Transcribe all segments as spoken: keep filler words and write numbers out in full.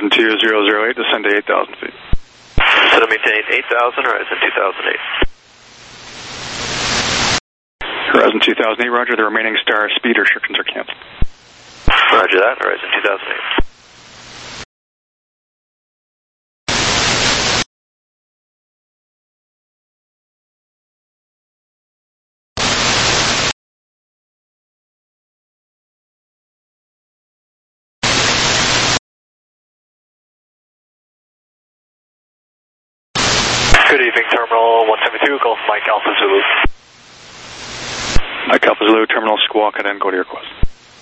Horizon two zero zero eight, descend to eight thousand feet. So to maintain eight thousand, Horizon two thousand eight. Horizon two thousand eight, roger, the remaining star speed restrictions are canceled. Roger that, Horizon two thousand eight. Good evening, Terminal one seventy-two, Gulf Mike Alpha Zulu. Mike Alpha Zulu, Terminal Squawk, and then go to your request.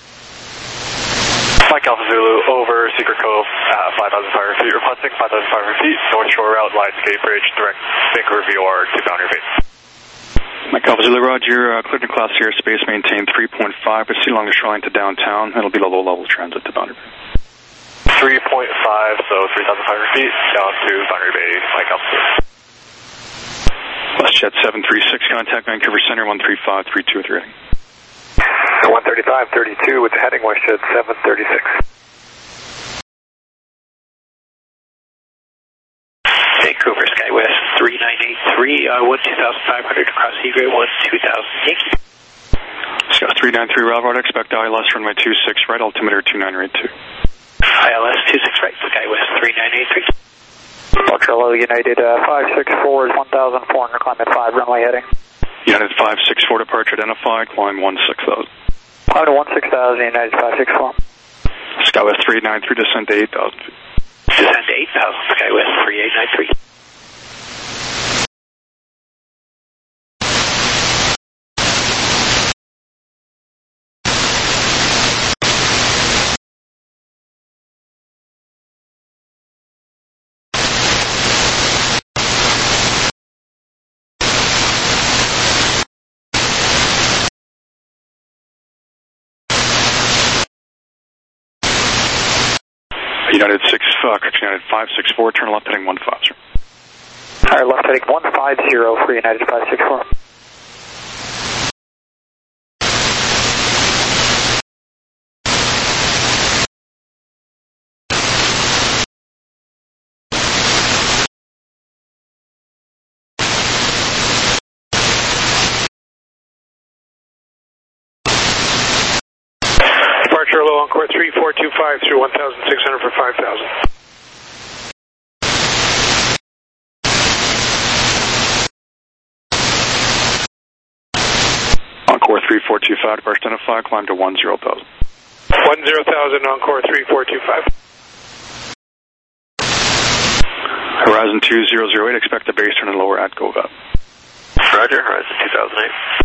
Mike Alpha Zulu, over Secret Cove, uh, five thousand five hundred feet, requesting five thousand five hundred feet, North Shore Route, Lionsgate Bridge, direct Vancouver V O R to boundary base. Mike Alpha Zulu, roger, uh, cleared in class airspace, maintain three point five, proceed along the shoreline to downtown, it'll be a low-level transit to boundary base. three point five, so three thousand five hundred feet, down to boundary bay, Mike Alpha Zulu. WestJet seven three six, contact Vancouver Center one three five three two with your heading. one thirty-five thirty-two with the heading WestJet seven thirty-six. Vancouver SkyWest three nine eight three, uh, one two thousand five hundred across Egrey one two thousand. Yankee. Sky three nine three, Railroad, expect I L S runway two six right, altimeter two nine eight two. I L S two six right, SkyWest three nine eight three. Portrello United uh, five six four is one thousand four hundred, climb at five, runway heading. United five six four, departure identified, climb one six thousand. Climb to one six thousand, United five six four. SkyWest three nine three, descend to eight thousand feet. Descend to eight thousand, SkyWest three eight nine three. United six, uh, United five six four, turn left heading one five zero. Alright, left heading one five zero for United five six four. Departure low Encore three four two five through one thousand six hundred for five thousand. Encore three four two five, departure identified, climb to one zero thousand. one zero thousand, Encore three four two five. Horizon two zero zero eight, expect the base turn and lower at go up. Roger, Horizon two thousand eight.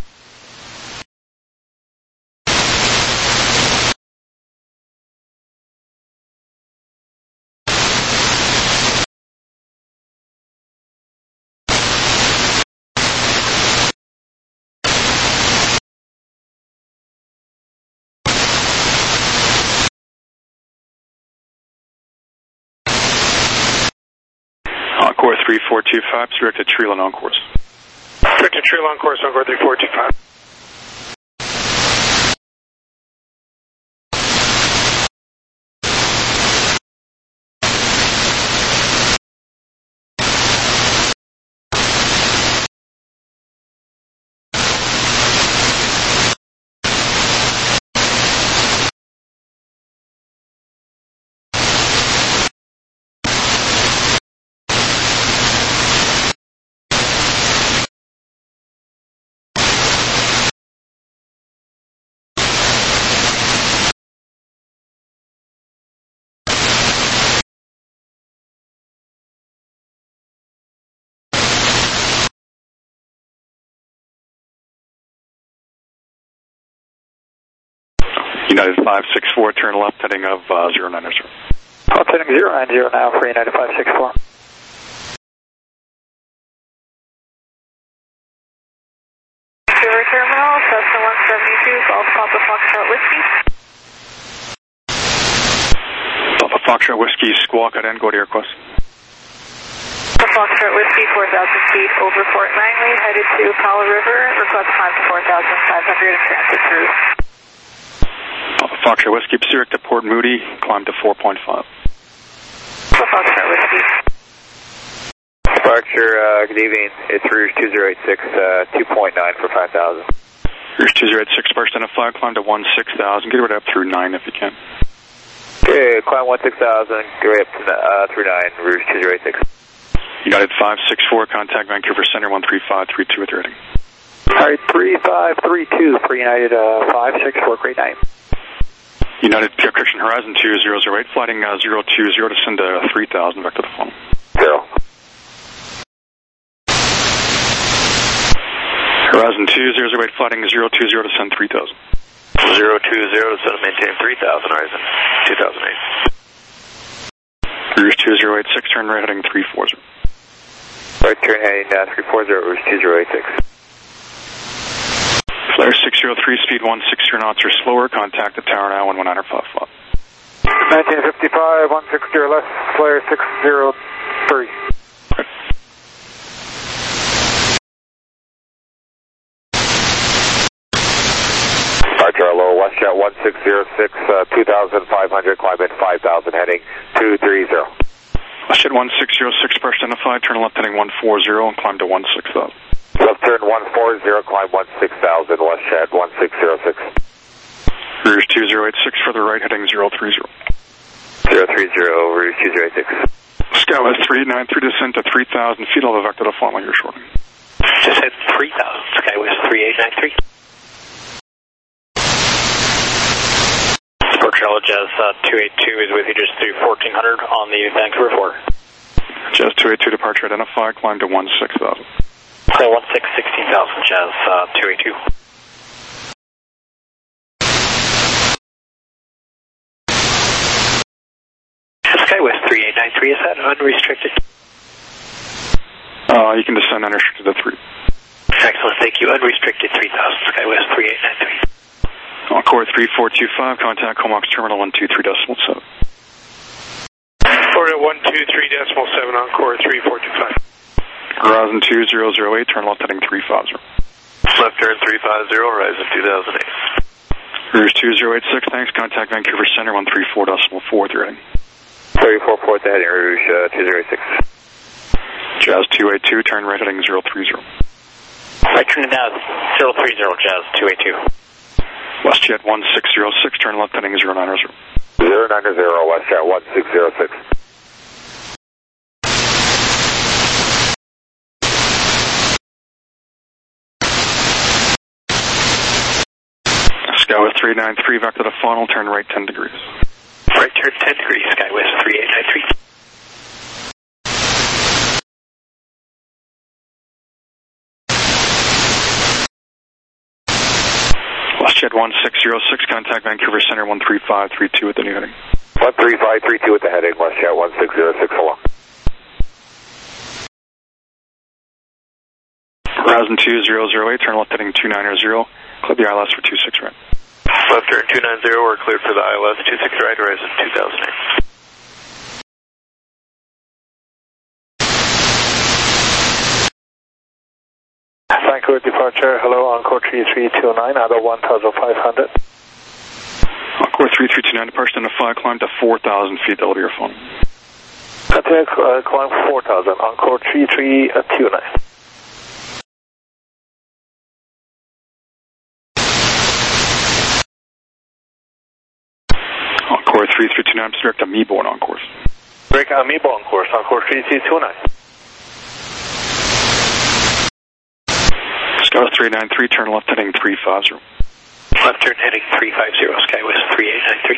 Encore three four two five, direct to Treeland on course. Direct to Treeland course, Encore three four two five. United five six four, turn left heading of uh, zero nine zero. Left heading zero nine zero now for United five six four. Vancouver Terminal, Cessna one seventy-two, Golf Papa Foxtrot Whiskey. Papa Foxtrot Whiskey, Squawk at end, go to your request. Papa Foxtrot Whiskey, four thousand feet over Fort Langley, headed to Powell River, request climb to four thousand five hundred and transit through. Papa Foxtrot Whiskey, Pacific to Port Moody, climb to four point five. Foxtrot Whiskey. Departure, uh, good evening. It's Rouge two zero eight six, uh, two point nine for five thousand. Rouge two zero eight six, departure identify, climb to one six thousand, get it up through nine if you can. Okay, climb one six thousand, get right up to, uh, through nine, Rouge two zero eight six. United five six four, contact Vancouver Center one three five three two with your heading. Alright, three five three two for United, uh, five six four, great night. United, Pierre Christian, Horizon two zero zero eight, flighting uh, zero two zero, descend to three thousand, back to the phone. Zero. Horizon two zero zero eight, flighting zero two zero, descend three thousand. zero two zero, descend maintain three thousand, Horizon two thousand eight. Rouge two zero eight six, turn right heading three four zero. Right turn heading uh, three four zero, Rouge two zero eight six. Flare six zero three, speed one six zero knots or slower, contact the tower now one one nine five five. nineteen fifty-five, one six zero left, flare six zero three. Departure low, WestJet one six zero six, uh, two thousand five hundred, climb in five thousand, heading two three zero. WestJet one six zero six, departure identified, turn left heading one four zero and climb to one six thousand. Left turn one four zero, climb one six thousand, WestJet one six zero six. Rouge two zero eight six, further right heading zero three zero. zero three zero, Rouge two zero eight six. Skywest three eight nine three, descend to three thousand feet, I'll have vector to phone while you're shorting. Just hit three thousand, Skywest three eight nine three. Departure Jazz uh, two eight two is with you just through fourteen hundred on the Vancouver four. Jazz two eight two, departure identified, climb to one six thousand. So one six sixteen thousand, Jazz uh, two eight two. Skywest three eight nine three, is that unrestricted? Uh, you can descend unrestricted to three. Excellent, thank you. Unrestricted three thousand, Skywest three eight nine three. Encore three four two five, contact Comox Terminal one two three decimal seven. Florida one two three decimal seven, Encore three four two five. Horizon two zero zero eight, turn left heading three five zero. Left turn three five zero, Horizon two thousand eight. Rouge two zero eight six, thanks, contact Vancouver Center one three four decimal four with your heading. thirty-four fourth heading, Rouge uh, two zero eight six. Jazz two eight two, turn right heading zero three zero. Right turn now, zero three zero, Jazz two eight two. WestJet one six zero six, turn left heading zero nine zero. zero nine zero, WestJet one six zero six. Skywest three nine three, vector to funnel, turn right ten degrees. Right turn ten degrees, Skywest three eight nine three. WestJet one six zero six, contact Vancouver Center one three five three two with the new heading. one three five three two at the heading, WestJet one six zero six, along. Horizon two zero zero eight, turn left heading two nine zero, clip the I L S for two six right. Left turn two nine zero, we're cleared for the I L S two six right, Horizon two thousand eight. Vancouver departure, hello, Encore three three two nine, out of one thousand five hundred. Encore three three two nine, departure identified, climb to four thousand feet, that'll be your phone. Continue uh, climb four thousand, Encore three three two nine. Encore three three two nine, direct to Meeborn on course. Break Amiibo on course, Encore three three two nine. Skywest three nine three, turn left heading three five zero. Left turn heading three five zero, Skywest three eight nine three.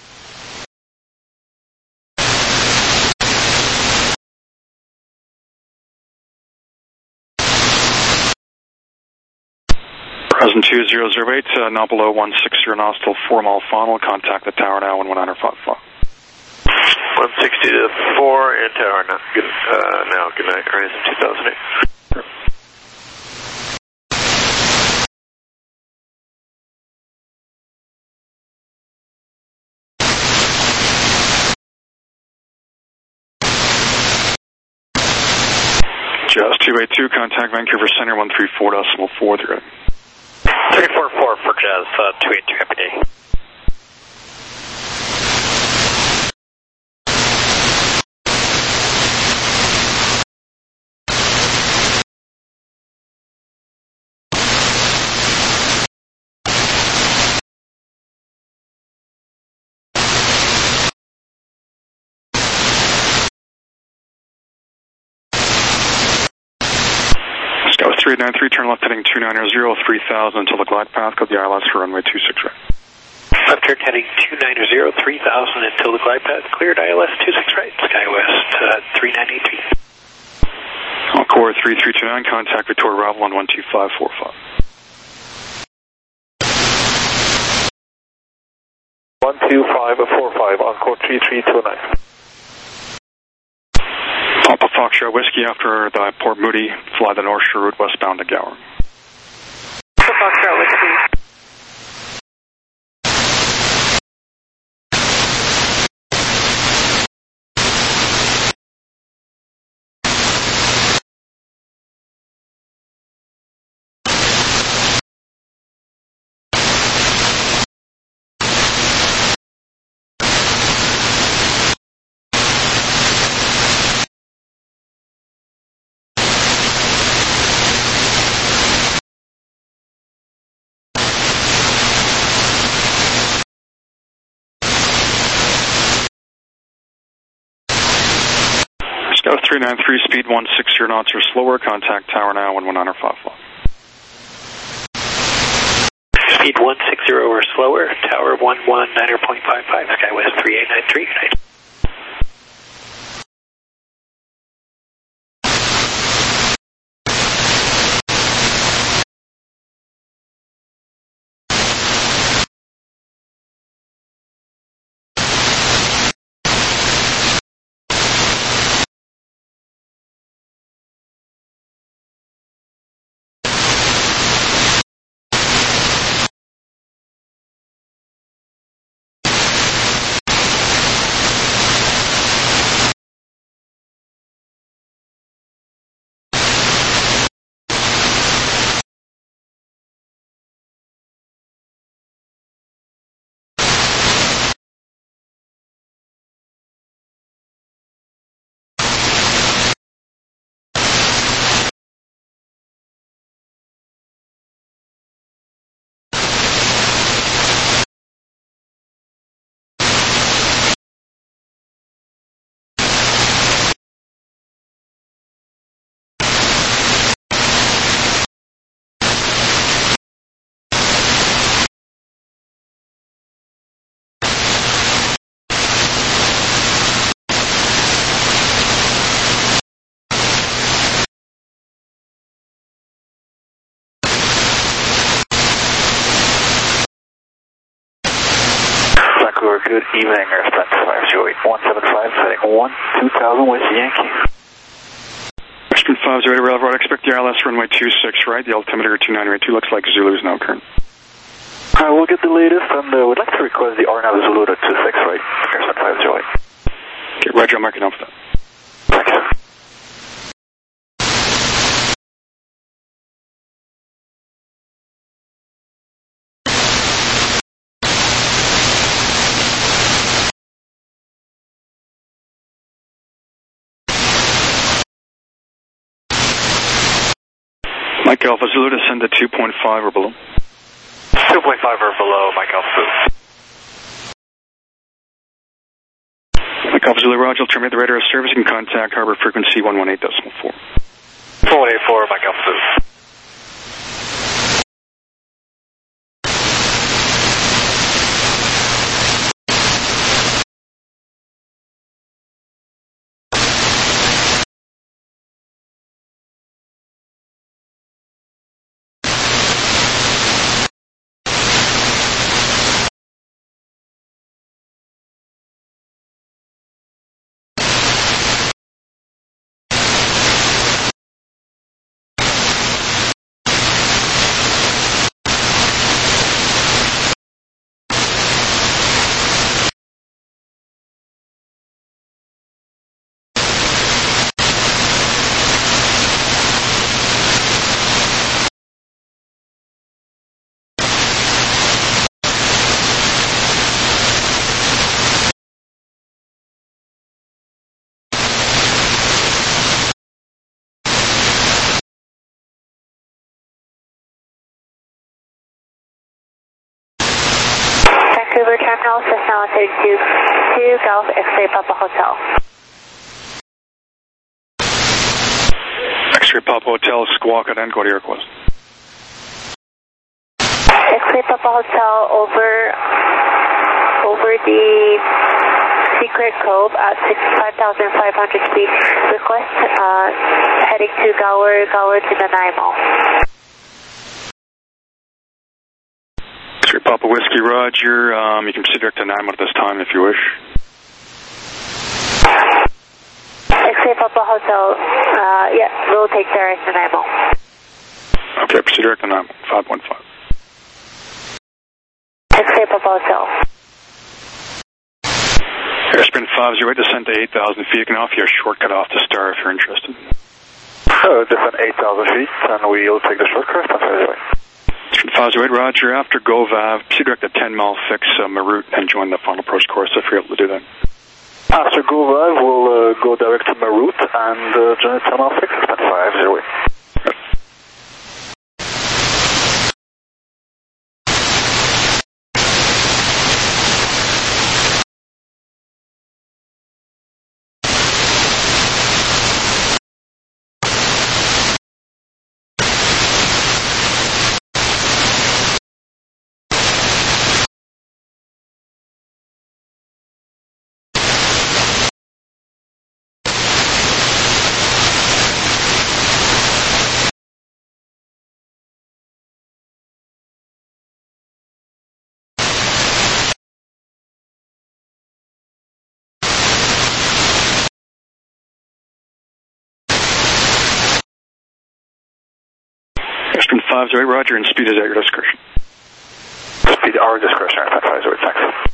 Horizon two zero zero eight, uh, now below one six zero knots, still four mile funnel, contact the tower now one one nine five five. one sixty to four and tower now. Good, uh, now, good night, Horizon two thousand eight. Jazz two eight two, contact Vancouver Center one three four decimal four three. three four four for Jazz uh, two eight two, happy day. Scout three nine three, turn left heading two nine zero, three thousand until the glide path, go the I L S for runway two six right. Left turn heading two nine zero, three thousand until the glide path, cleared I L S two six right, SkyWest uh, three nine eight three. Encore three three two nine, contact Victoria Ravel on one two five four five. one two five four five, Encore three three two nine. Papa Foxtrot Whiskey after the Port Moody, fly the North Shore route westbound to Gower. Papa Foxtrot Whiskey. Scout three nine three, speed one six zero knots or slower, contact tower now one one nine five five. Speed one six zero or slower, tower one one nine point five five, SkyWest three eight nine three, right. Good evening, Airspent five zero eight one seven five, heading one two thousand with Yankee. Airspent five zero eight, Railroad, expect the I L S runway two six right, the altimeter two nine eight two looks like Zulu's now current. Alright, we'll get the latest, and uh, we'd like to request the R N A V Zulu to two six right, Airspent five zero eight. Okay, Roger, I'm marking up for that. Thanks. Mike Alpha Zulu, descend to two point five or below. two point five or below, Mike Alpha Zulu. Mike Alpha Zulu, Roger, will terminate the radar service and contact harbor frequency one one eight point four. one one eight four, Mike Alpha Zulu. Vancouver Terminal, Cessna heading to two Golf X-Ray Papa Hotel. X-Ray Papa Hotel, Squawk at Encode, your request. X-Ray Papa Hotel over, over the Secret Cove at sixty-five thousand five hundred feet. Request uh, heading to Gower, Gower to Nanaimo. X-Ray Papa Whiskey, Roger. Um, you can proceed direct to Nanaimo at this time if you wish. X-Ray Papa Hotel, uh, yeah, we'll take direct to Nanaimo. Okay, proceed direct to Nanaimo, five point five. X-Ray Papa Hotel. Airspeed five zero eight, descent to eight thousand feet. You can offer you a shortcut off the Star if you're interested. So, descent eight thousand feet, and we'll take the shortcut from five zero eight. five zero eight, Roger. After GoVav, proceed direct to ten mile fix uh, Maroute and join the final approach course if you're able to do that. After GoVav, we'll uh, go direct to Maroute and uh, join the ten mile fix at five zero eight. Airspeed five zero eight, Roger, and speed is at your discretion. Speed at our discretion at five zero eight, thanks.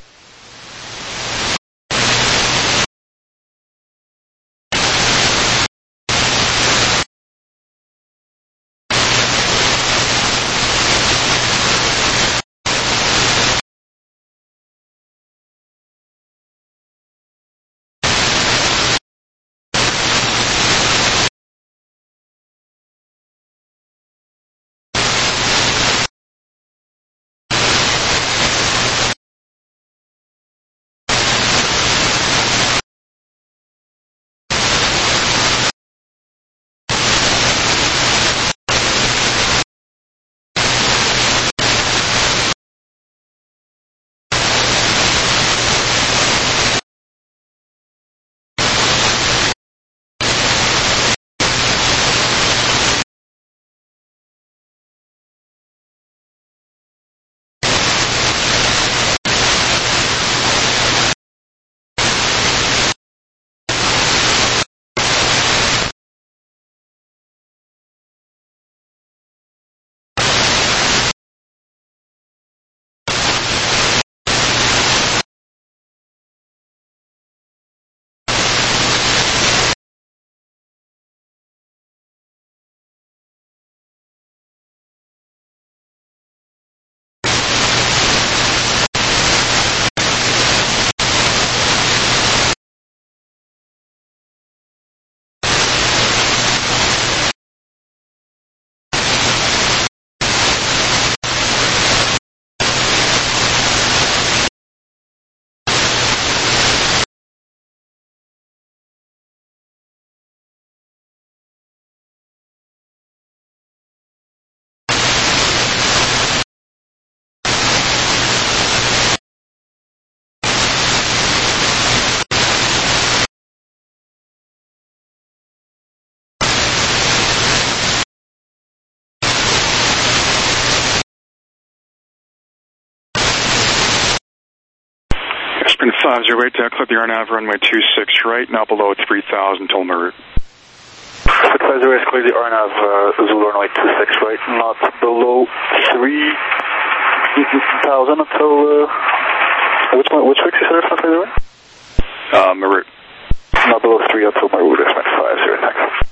Airspeed five zero eight, uh, clip the R N A V runway two six right, now below three thousand till Maroute. five zero eight, clear the R N A V uh, Zulu runway two six right, not below three thousand until, uh, which one, which fix is there from five zero eight? Uh, Maroute. Not below three until Maroute, five zero, thanks.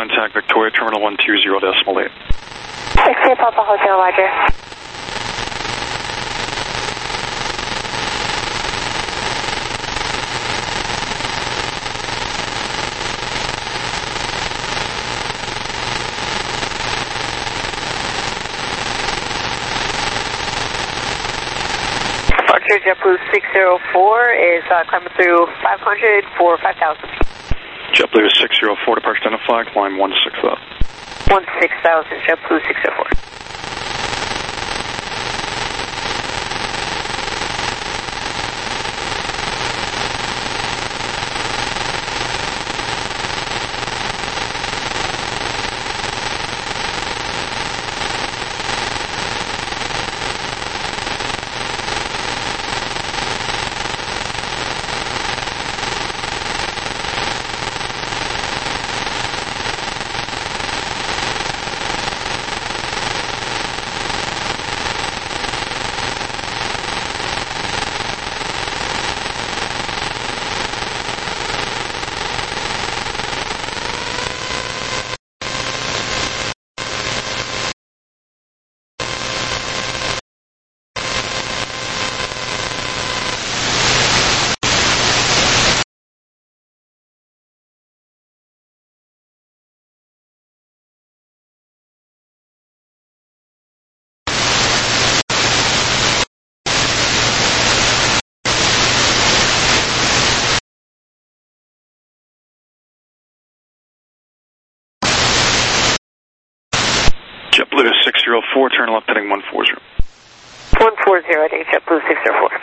contact Victoria Terminal one two zero decimal eight. X-ray Papa Hotel, roger. Departure JetBlue six zero four is uh, climbing through five hundred for five thousand. JetBlue six zero four, departure identified, climb one six thousand. one six thousand, JetBlue six zero four. JetBlue six zero four, turn left heading one four zero. one four zero, heading JetBlue six zero four.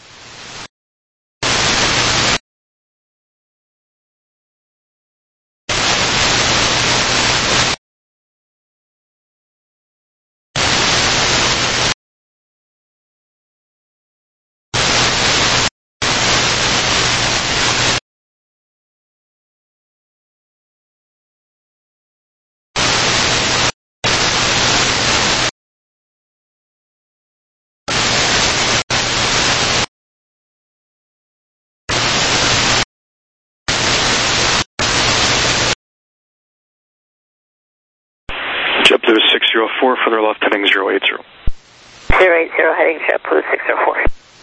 JetBlue six zero four, further left heading zero eight zero. zero eight zero, heading JetBlue six zero four.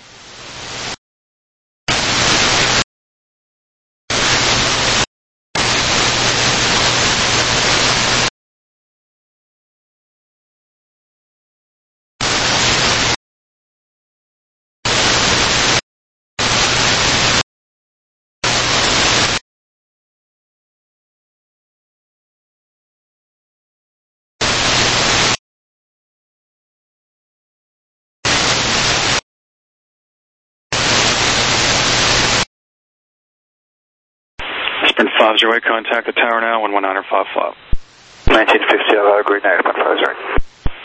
Sprint five zero eight, contact the tower now, one one nine five five. nineteen fifty, I'll agree now, Sprint five zero eight.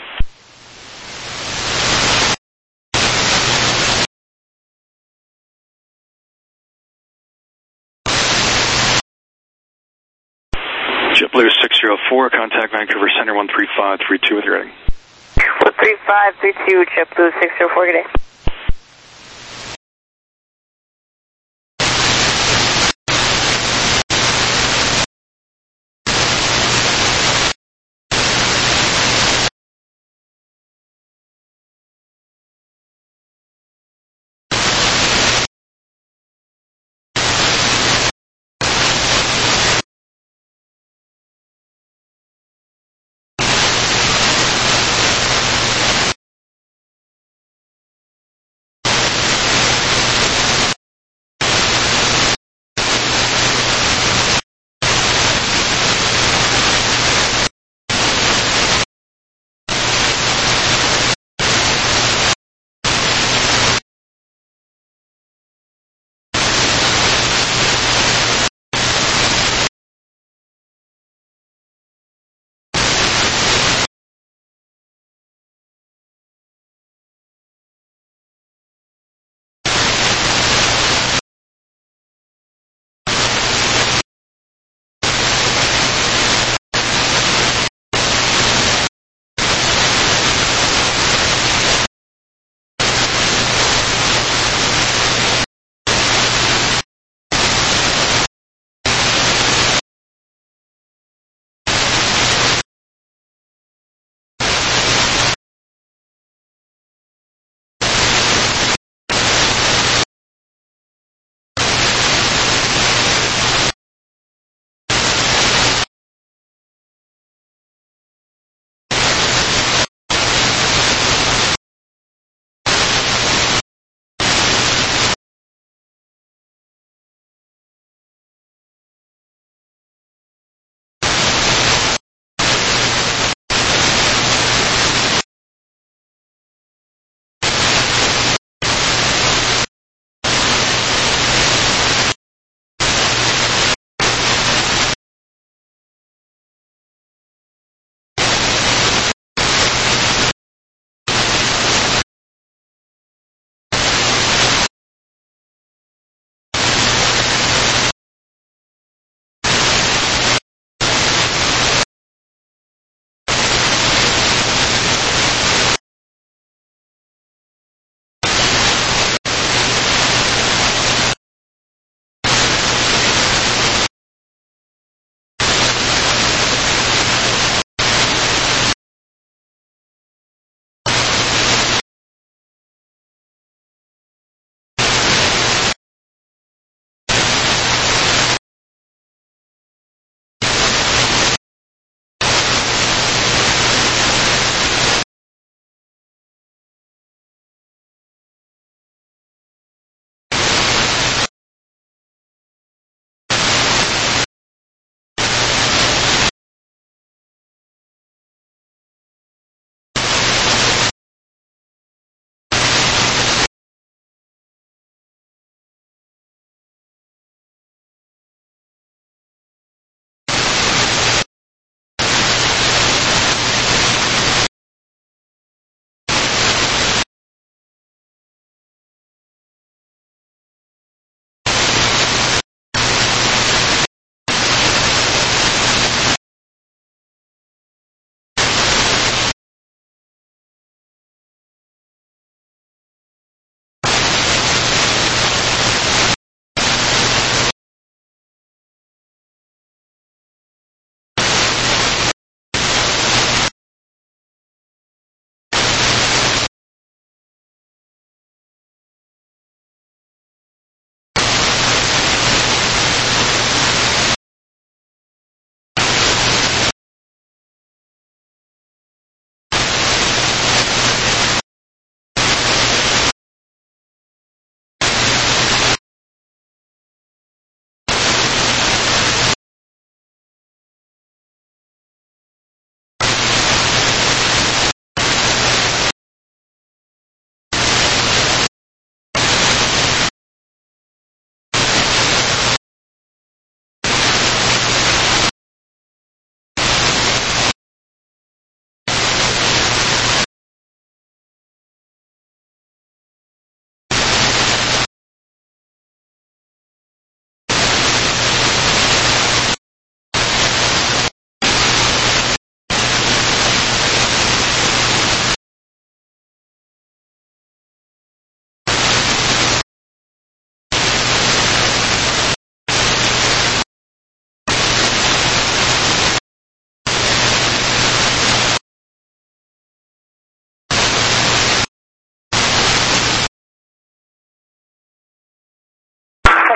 JetBlue six zero four, contact Vancouver Center one three five three two with your rating. one three five three two, JetBlue six zero four, good day.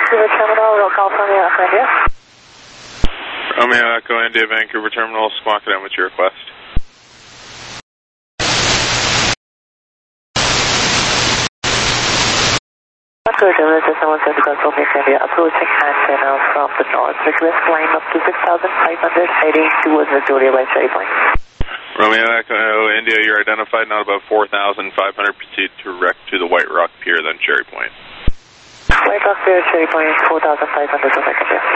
Vancouver Terminal, Royal California, Echo India. Romeo Echo India, Vancouver Terminal, squawk it in with your request. Vancouver Terminal, System one seven Control, India, approaching antenna from the north. Request climb up to six thousand five hundred, heading towards Victoria by Cherry Point. Romeo Echo India, you're identified, not about four thousand five hundred, proceed direct to the White Rock Pier, then Cherry Point. White Rock Pier, Cherry Point, four thousand five hundred, to second here.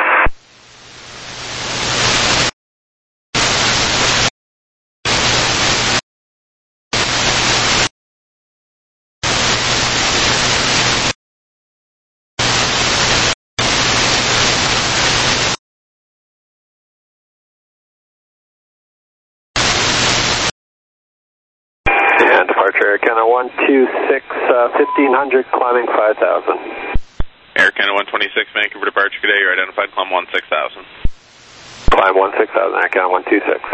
And departure Air Canada one two six, uh, fifteen hundred, climbing five thousand. Air Canada one twenty-six, Vancouver departure today, you're identified, climb one six thousand. Climb one six thousand, Air Canada one two six.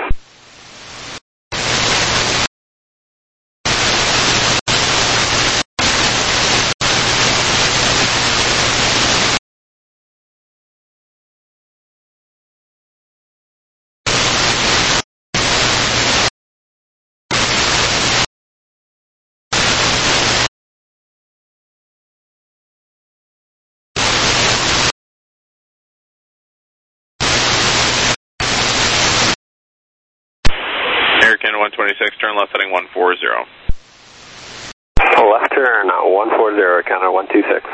Air Canada one twenty-six, turn left heading one four zero. Left turn, one four zero, Air Canada one two six.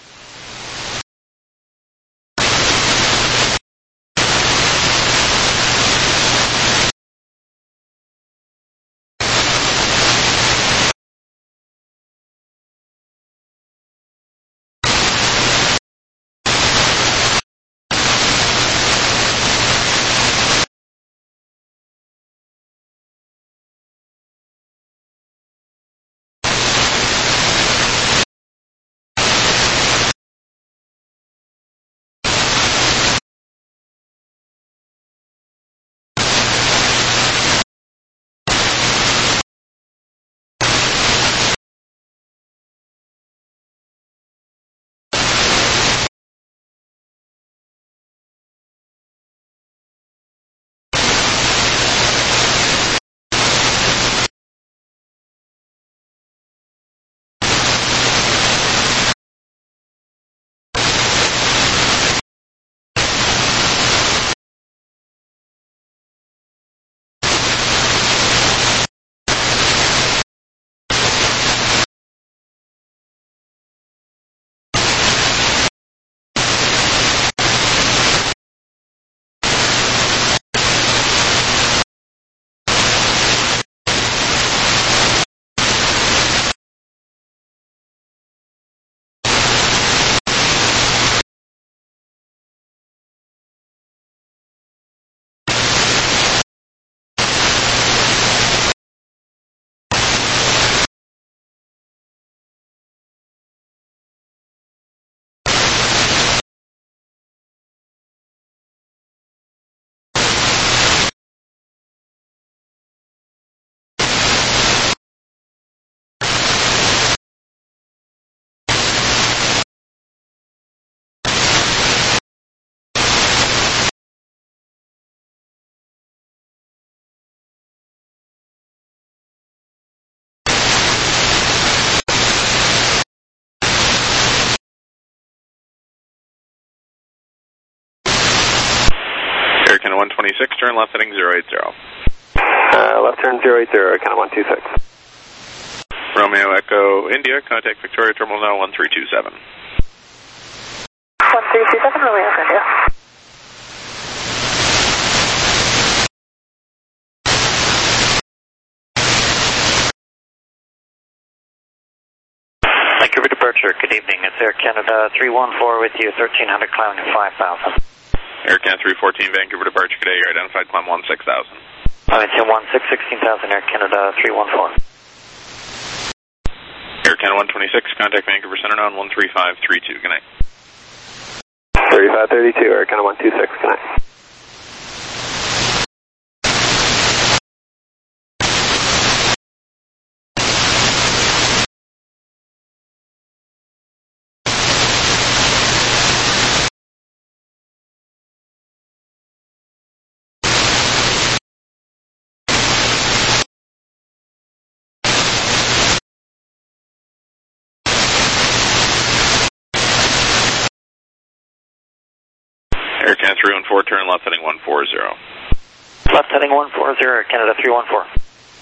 Air Canada one twenty-six, turn left heading zero eight zero. Uh, left turn zero eight zero, Air Canada one two six. Romeo Echo India, contact Victoria Terminal now one three two seven. one three two seven, Romeo Echo India. Vancouver departure, good evening. It's Air Canada three one four with you, thirteen hundred, climbing five thousand. Air Canada three fourteen, Vancouver departure today, you're identified, climb one six thousand. Climbing to one six, sixteen thousand, Air Canada three one four. Air Canada one twenty-six, contact Vancouver Center now on one three five three two, good night. thirty-five thirty-two, Air Canada one two six, good night. Aircan three one four, turn left heading one four zero. Left heading one four zero, Canada three one four.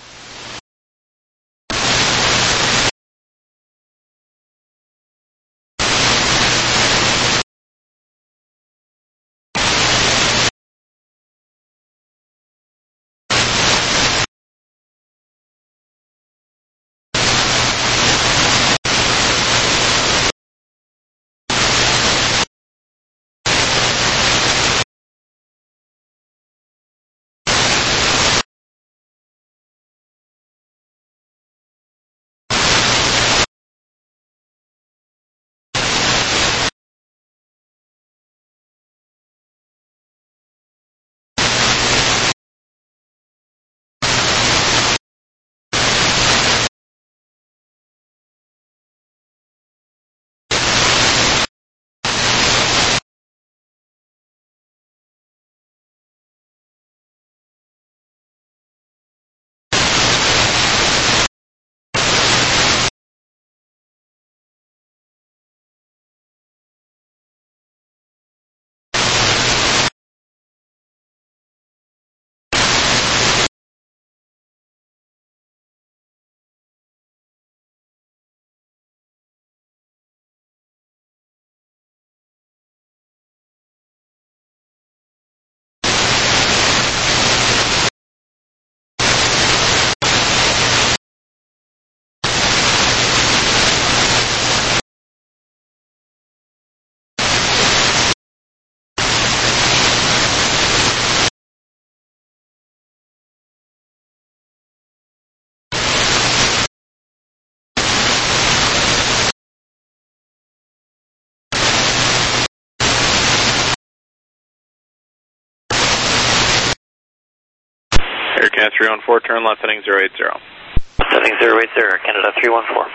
Aircan three one four, turn left heading zero eight zero. Heading zero eight zero, Canada three one four.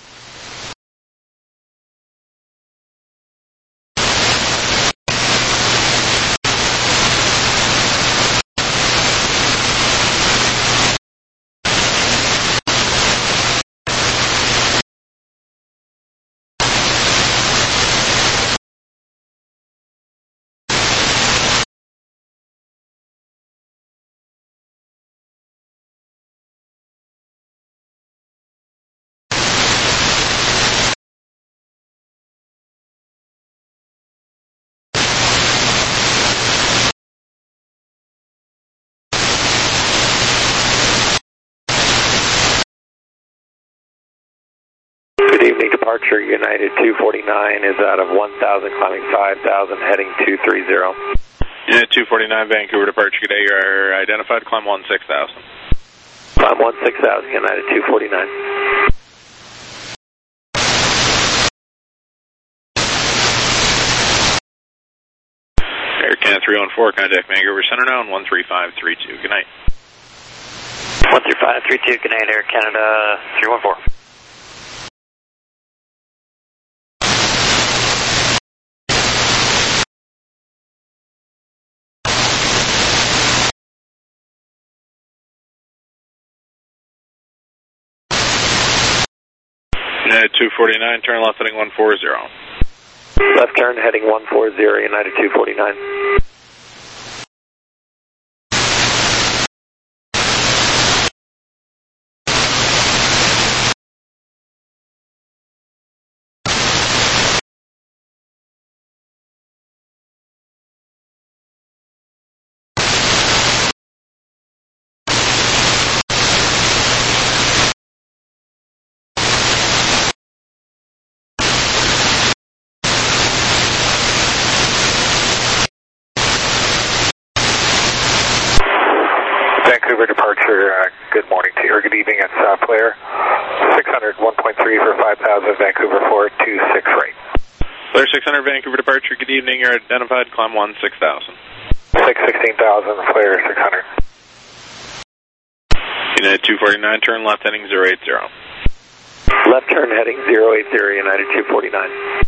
Good evening, departure United two forty-nine is out of one thousand, climbing five thousand, heading two three zero. Unit two forty-nine, Vancouver departure today, you are identified, climb one six thousand. Climb one six thousand, United two forty-nine. Aircan three one four, contact Vancouver Center now on one three five three two, good night. one three five three two, good night, Air Canada three one four. United two forty-nine, turn left heading one four zero. Left turn heading one four zero, United two forty-nine. Vancouver departure, uh, good morning to you, or good evening, it's uh, Player six hundred, one point three for five thousand, Vancouver four two six right. Player six hundred, Vancouver departure, good evening, you're identified, climb one six thousand. six sixteen thousand, Player six hundred. United two forty-nine, turn left heading zero eight zero. Left turn heading zero eight zero, United two forty-nine.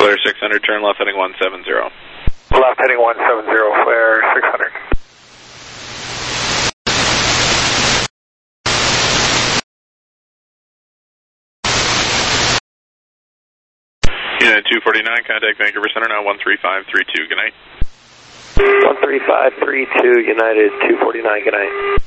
Flare six hundred, turn left heading one seven zero. Left heading one seven zero, flare six hundred. United two forty-nine, contact Vancouver Center now one three five three two, good night. one three five three two, United two forty-nine, good night.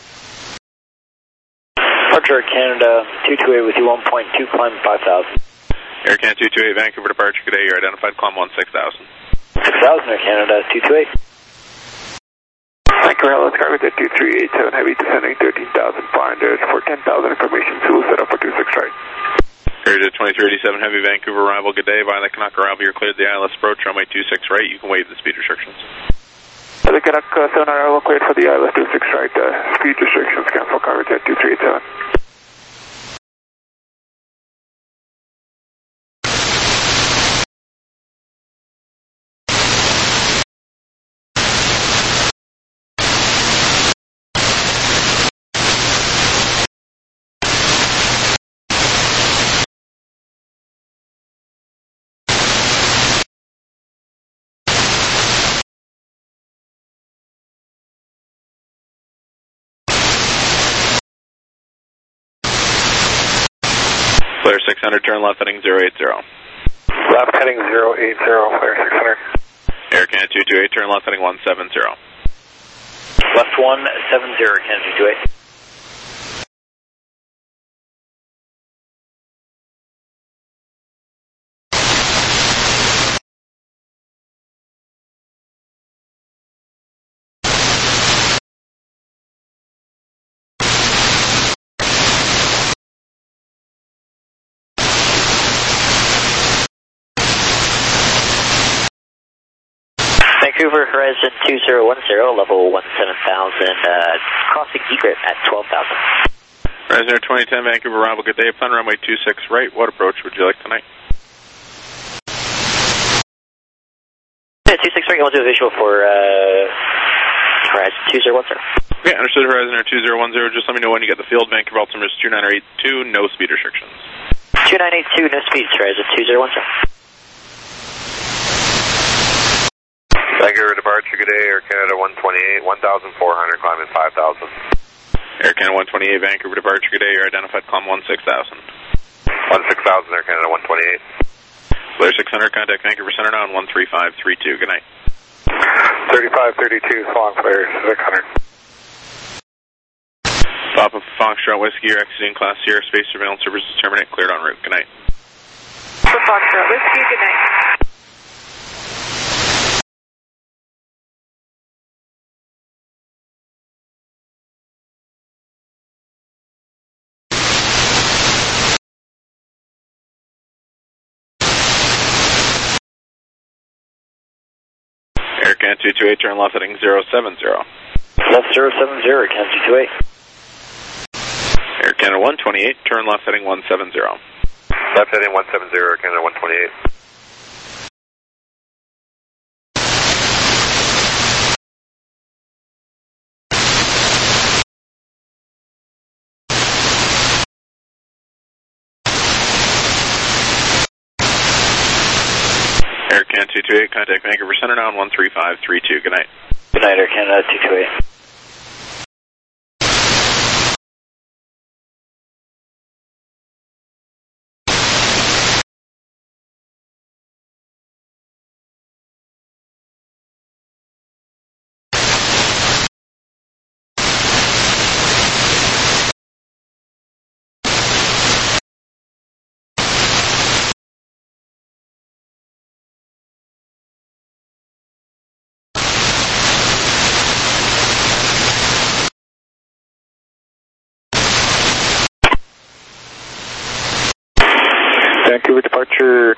Departure Canada two two eight with you one point two, climb five thousand. Air Canada two two eight, Vancouver departure, good day, you're identified, climb one six thousand. six thousand, Air Canada two two eight. Vancouver, let's cargo at two three eight seven, heavy descending thirteen thousand five hundred for ten thousand information, Zulu set up for two six right. Courage at twenty-three eighty-seven, heavy Vancouver arrival, good day, via the Canuck arrival, you're cleared the I L S approach, runway two six right, you can waive the speed restrictions. The Canuck uh, seven arrival cleared for the I L S two six right, uh, speed restrictions cancel, coverage at two three eight seven. Flare six hundred, turn left heading zero eight zero. Left heading zero eight zero, flare six hundred. Air Canada two two eight, turn left heading one seven zero. Left one seven zero, Canada two two eight. Vancouver Horizon two zero one zero, level one seven thousand, uh, crossing egret at twelve thousand. Horizon twenty ten, Vancouver arrival, good day, plan runway two six right, what approach would you like tonight? Yeah, two six right, you want to do a visual for, uh, Horizon two zero one zero. Yeah, understood, Horizon two zero one zero, just let me know when you get the field, Vancouver altimeter is two nine eight two, no speed restrictions. two nine eight two, no speeds, Horizon two zero one zero. Vancouver departure, good day, Air Canada one twenty-eight, one thousand four hundred, climbing five thousand. Air Canada one twenty-eight, Vancouver departure, good day, you're identified, climb one six thousand. one six thousand, Air Canada one twenty-eight. Flare six hundred, contact Vancouver Center now on one three five three two, good night. thirty-five thirty-two, long flare six hundred. Papa Foxtrot Whiskey, you're exiting Class Sierra, space surveillance services terminate, cleared en route, good night. For Foxtrot Whiskey, good night. Air Canada two two eight, turn left heading zero seven zero. Left zero seven zero, Canada two two eight. Air Canada one twenty-eight, turn left heading one seven zero. Left heading one seven zero, Air Canada one twenty-eight. Air Canada two two eight, contact Vancouver Center now on one three five three two, good night. Good night, Air Canada two two eight. Vancouver departure.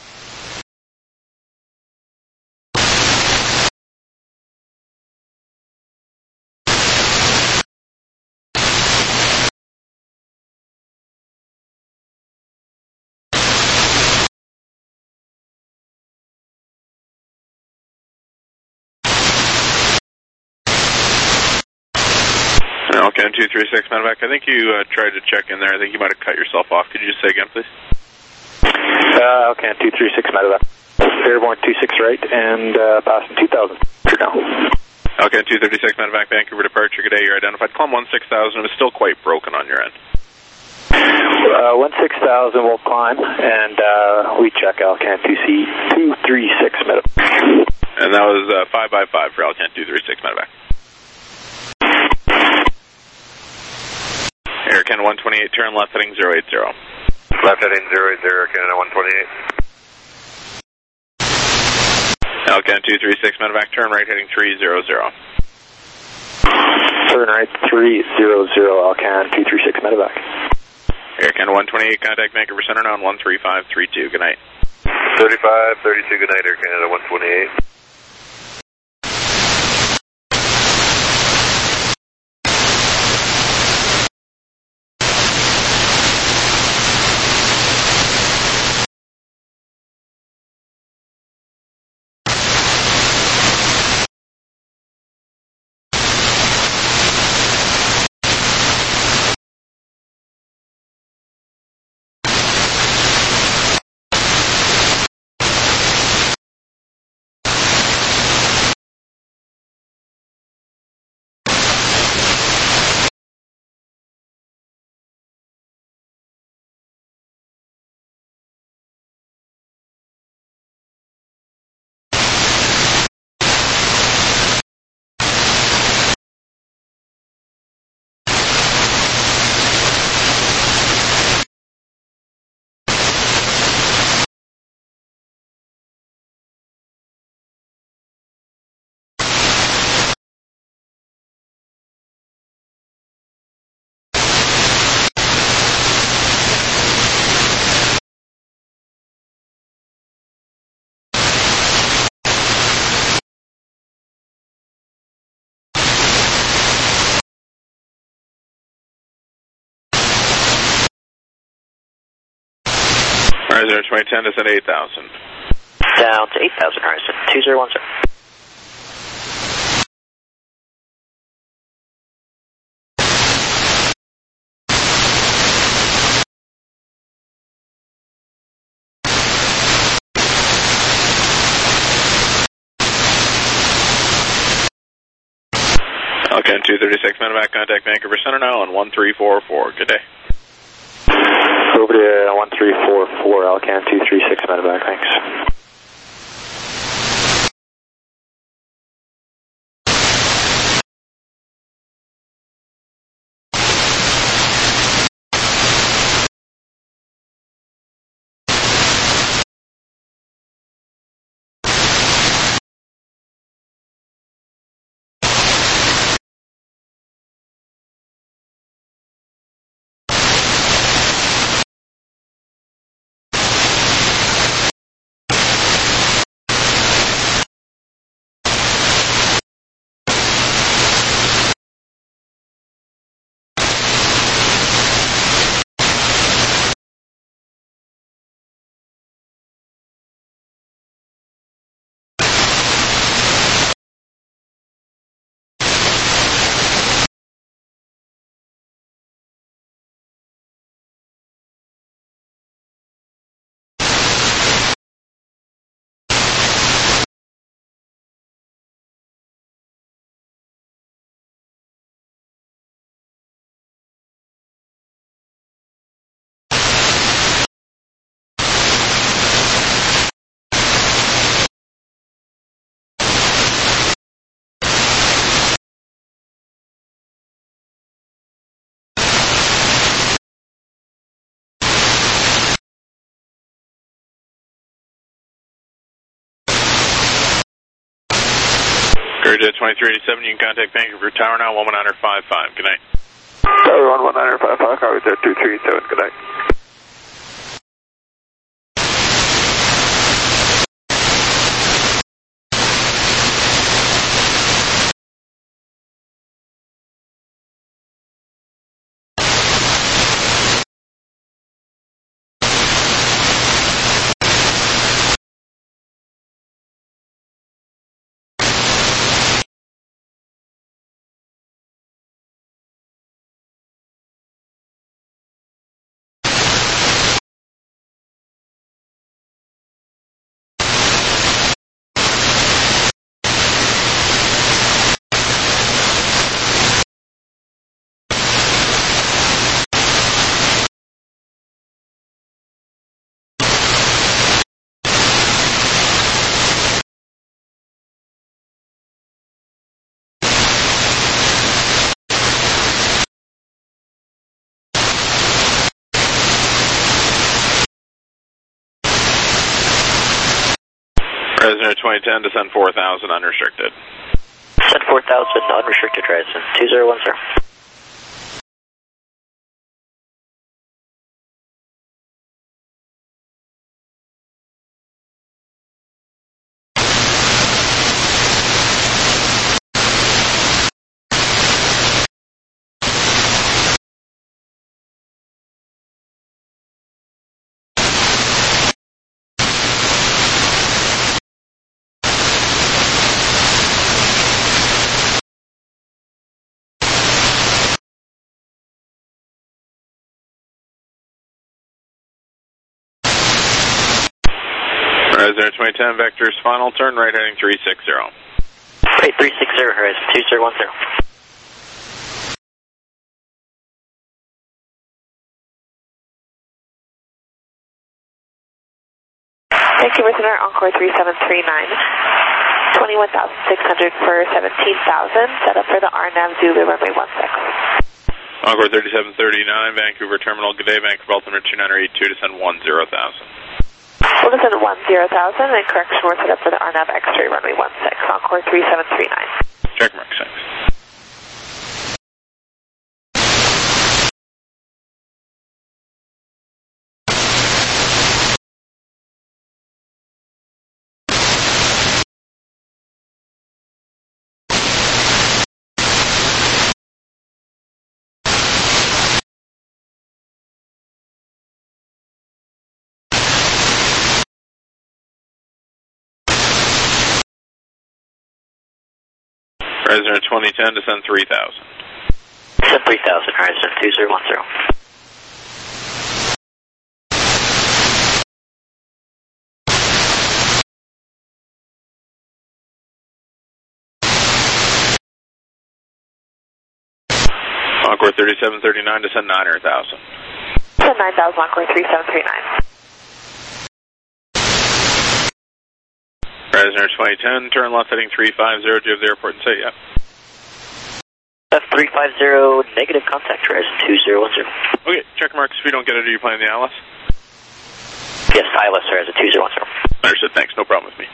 Okay, two three six, medevac. I think you uh, tried to check in there. I think you might have cut yourself off. Could you just say again, please? Uh, Alcan two three six medevac. Airborne two six right and uh, passing two thousand. Now. Alcan two thirty-six medevac, Vancouver departure. Good day, you're identified. Climb one six thousand. It was still quite broken on your end. Uh, one six thousand will climb, and uh, we check Alcan two C two three six medevac. And that was uh, five by five for Alcan two thirty-six medevac. Air Canada one twenty-eight, turn left heading zero eight zero. Left heading zero eight zero, Canada one twenty-eight. Alcan two three six medevac, turn right heading three zero zero. Turn right three zero zero, Alcan two three six medevac. Air Canada one twenty-eight, contact Vancouver Center now on one three five three two. Good night. thirty-five thirty-two, good night, Air Canada one twenty-eight. Horizon twenty ten, descend eight thousand. Down to eight thousand, Horizon two zero one zero. Alcan two thirty-six medevac, contact Vancouver Center now on one three four four. Good day. Over to one three four four, Alcan two three six medevac, thanks. Courage twenty-three eighty-seven, you can contact Vancouver Tower now, one one nine five five. Good night. Tower one one nine five five, Courage two three eight seven, good night. Horizon twenty ten, descend four thousand, unrestricted. Descend four thousand, unrestricted, Horizon two zero one zero. Horizon twenty ten, vectors final turn, right heading three six zero. Right, three six zero, Horizon two zero one zero. Thank you, Returner, Encore three seven three nine. twenty-one thousand six hundred for seventeen thousand. Set up for the R N A V Zulu runway one six. Encore thirty-seven thirty-nine, Vancouver Terminal, good day, Vancouver altimeter two nine eight two, descend one zero thousand. We'll descend one zero thousand, and correction, we're set up for the R N A V X-ray runway one six. Encore three seven three nine. Check mark six. Horizon twenty ten, descend three thousand. Descend three thousand, Horizon two zero one zero. Encore thirty-seven thirty-nine, descend nine hundred thousand. Descend nine thousand, Encore three seven three nine. Horizon twenty ten, turn left heading three five zero, do you have the airport in sight yet? F three five zero, negative contact, Horizon two zero one zero. Okay, check marks, if you don't get it, are you playing the I L S? Yes, I L S, Horizon two zero one zero. Understood, thanks, no problem with me.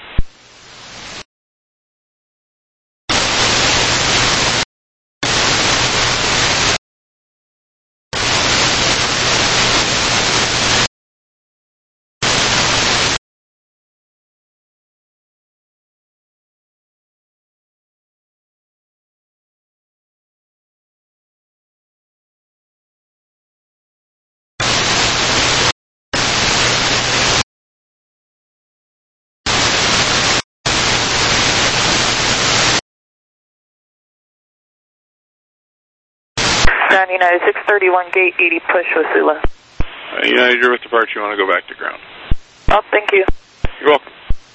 United six thirty-one, gate eighty, push Wasilla. Uh, United, you're with departure, you want to go back to ground. Oh, thank you. You're welcome.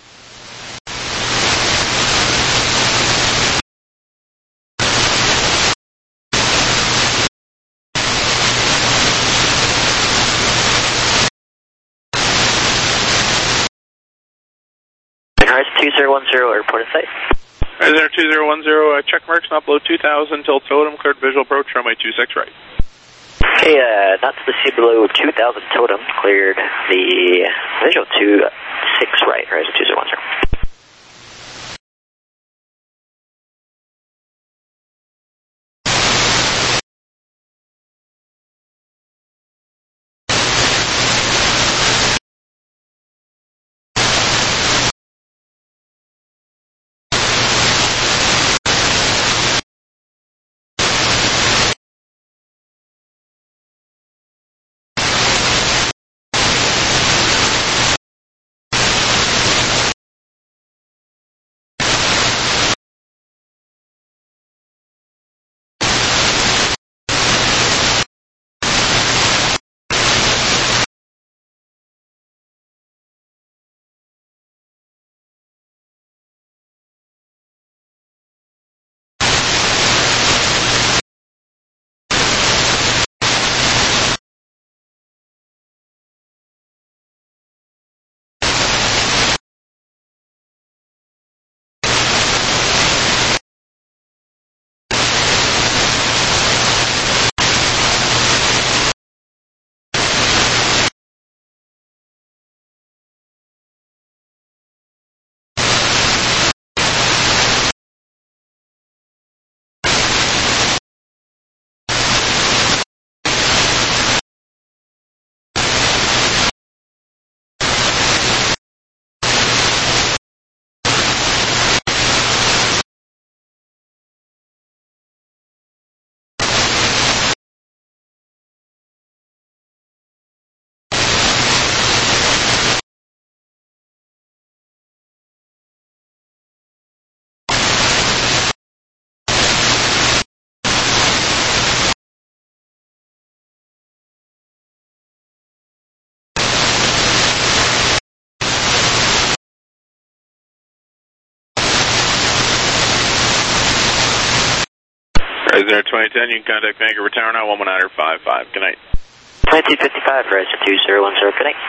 Horizon two zero one zero, airport in sight. Horizon two zero one zero, uh, check marks not below two thousand till totem, cleared visual approach, runway two six right. Okay, uh, not to the sea below two thousand totem, cleared the visual two six right, Horizon two zero one zero. Horizon twenty ten, you can contact Vancouver Tower now, one one nine five five. Good night. twenty-two fifty-five, Horizon two zero one zero, good night.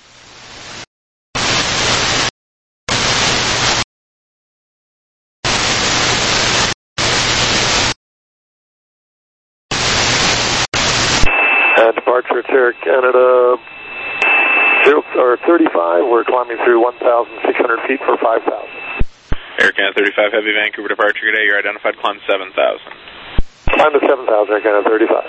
Uh, departure to Air Canada zero, or thirty-five, we're climbing through one thousand six hundred feet for five thousand. Air Canada thirty-five, heavy Vancouver departure today, you're identified, climb seven thousand. Climb to seven thousand, Air Canada thirty-five.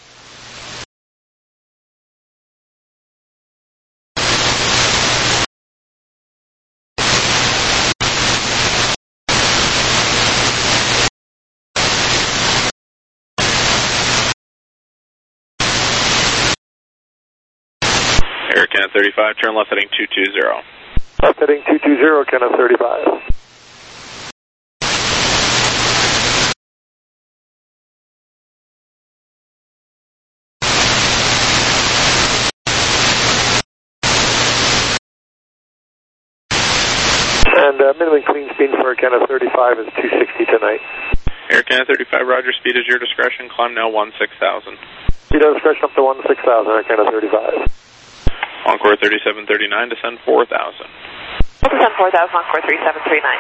Air Canada thirty-five, turn left heading two two zero. Left heading two two zero, Canada thirty-five. And uh, minimum clean speed for Air Canada thirty-five is two sixty tonight. Air Canada thirty-five, roger, speed is your discretion, climb now one six thousand. Speed of discretion up to one six thousand, Air Canada thirty-five. Encore thirty-seven thirty-nine, descend four thousand. Descend four thousand, Encore thirty-seven thirty-nine.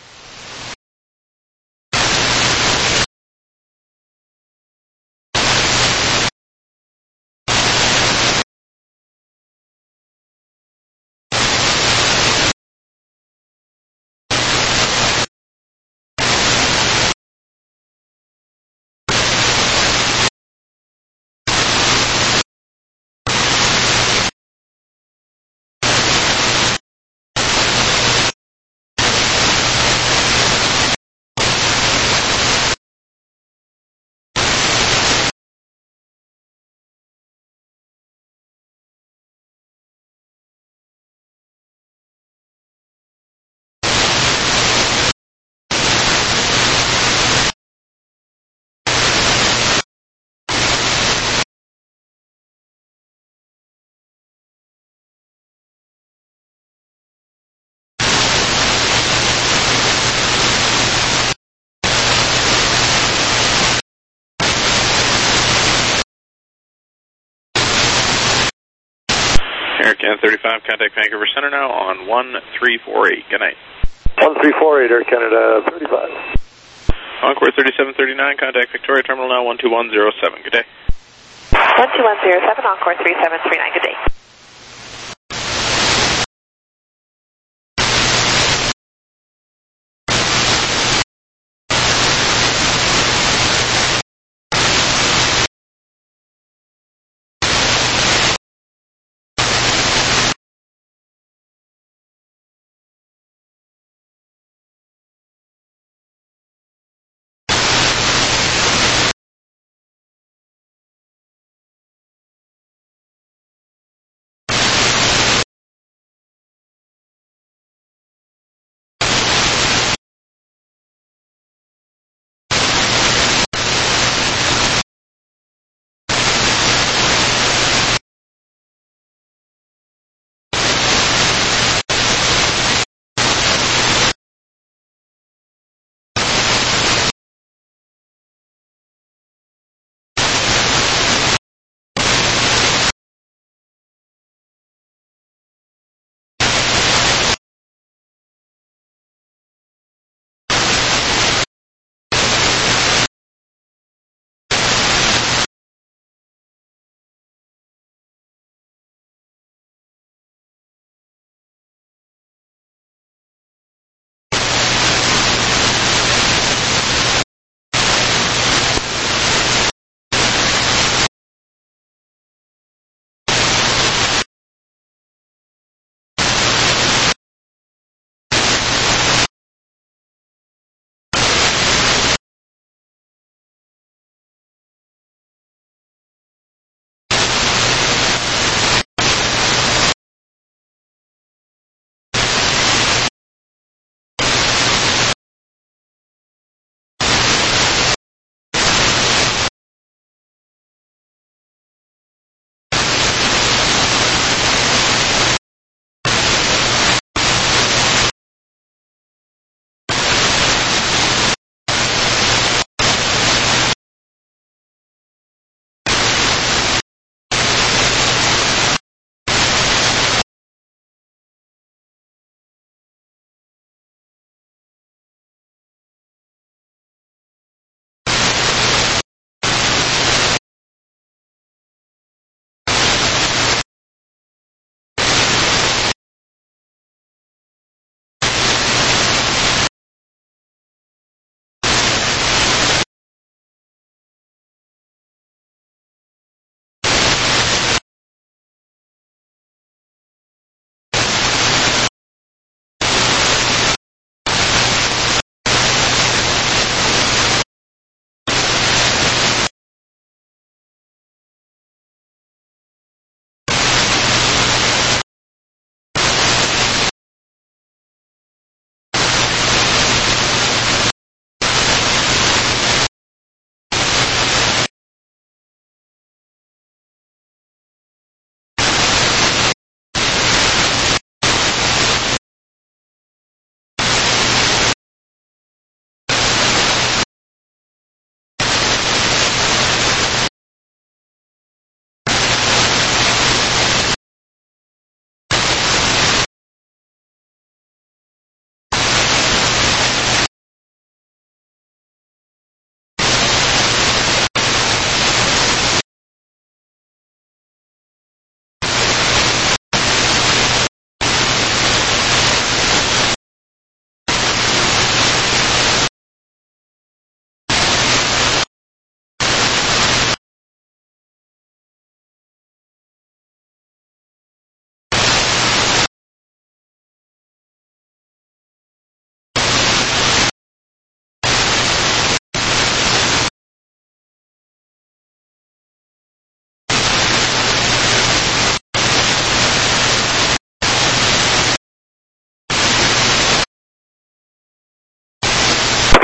Air Canada thirty-five, contact Vancouver Center now on one three four eight. Good night. one three four eight, Air Canada thirty-five. Encore thirty-seven thirty-nine, contact Victoria Terminal now one two one zero seven. Good day. one two one zero seven, Encore three seven three nine, good day.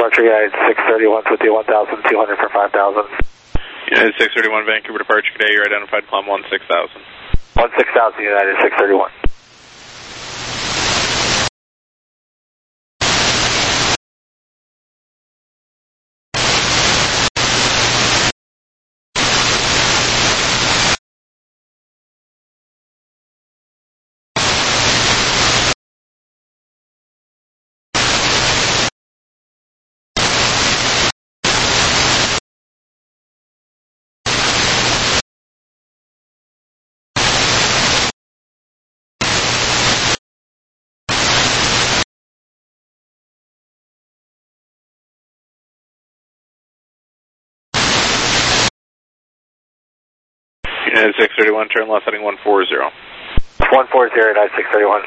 Departure United six thirty-one with the one thousand two hundred for five thousand. United six thirty-one, Vancouver departure today, you're identified, climb one six thousand. one six thousand United six thirty-one. United six thirty-one, turn left heading one four zero. one four zero, United six thirty-one.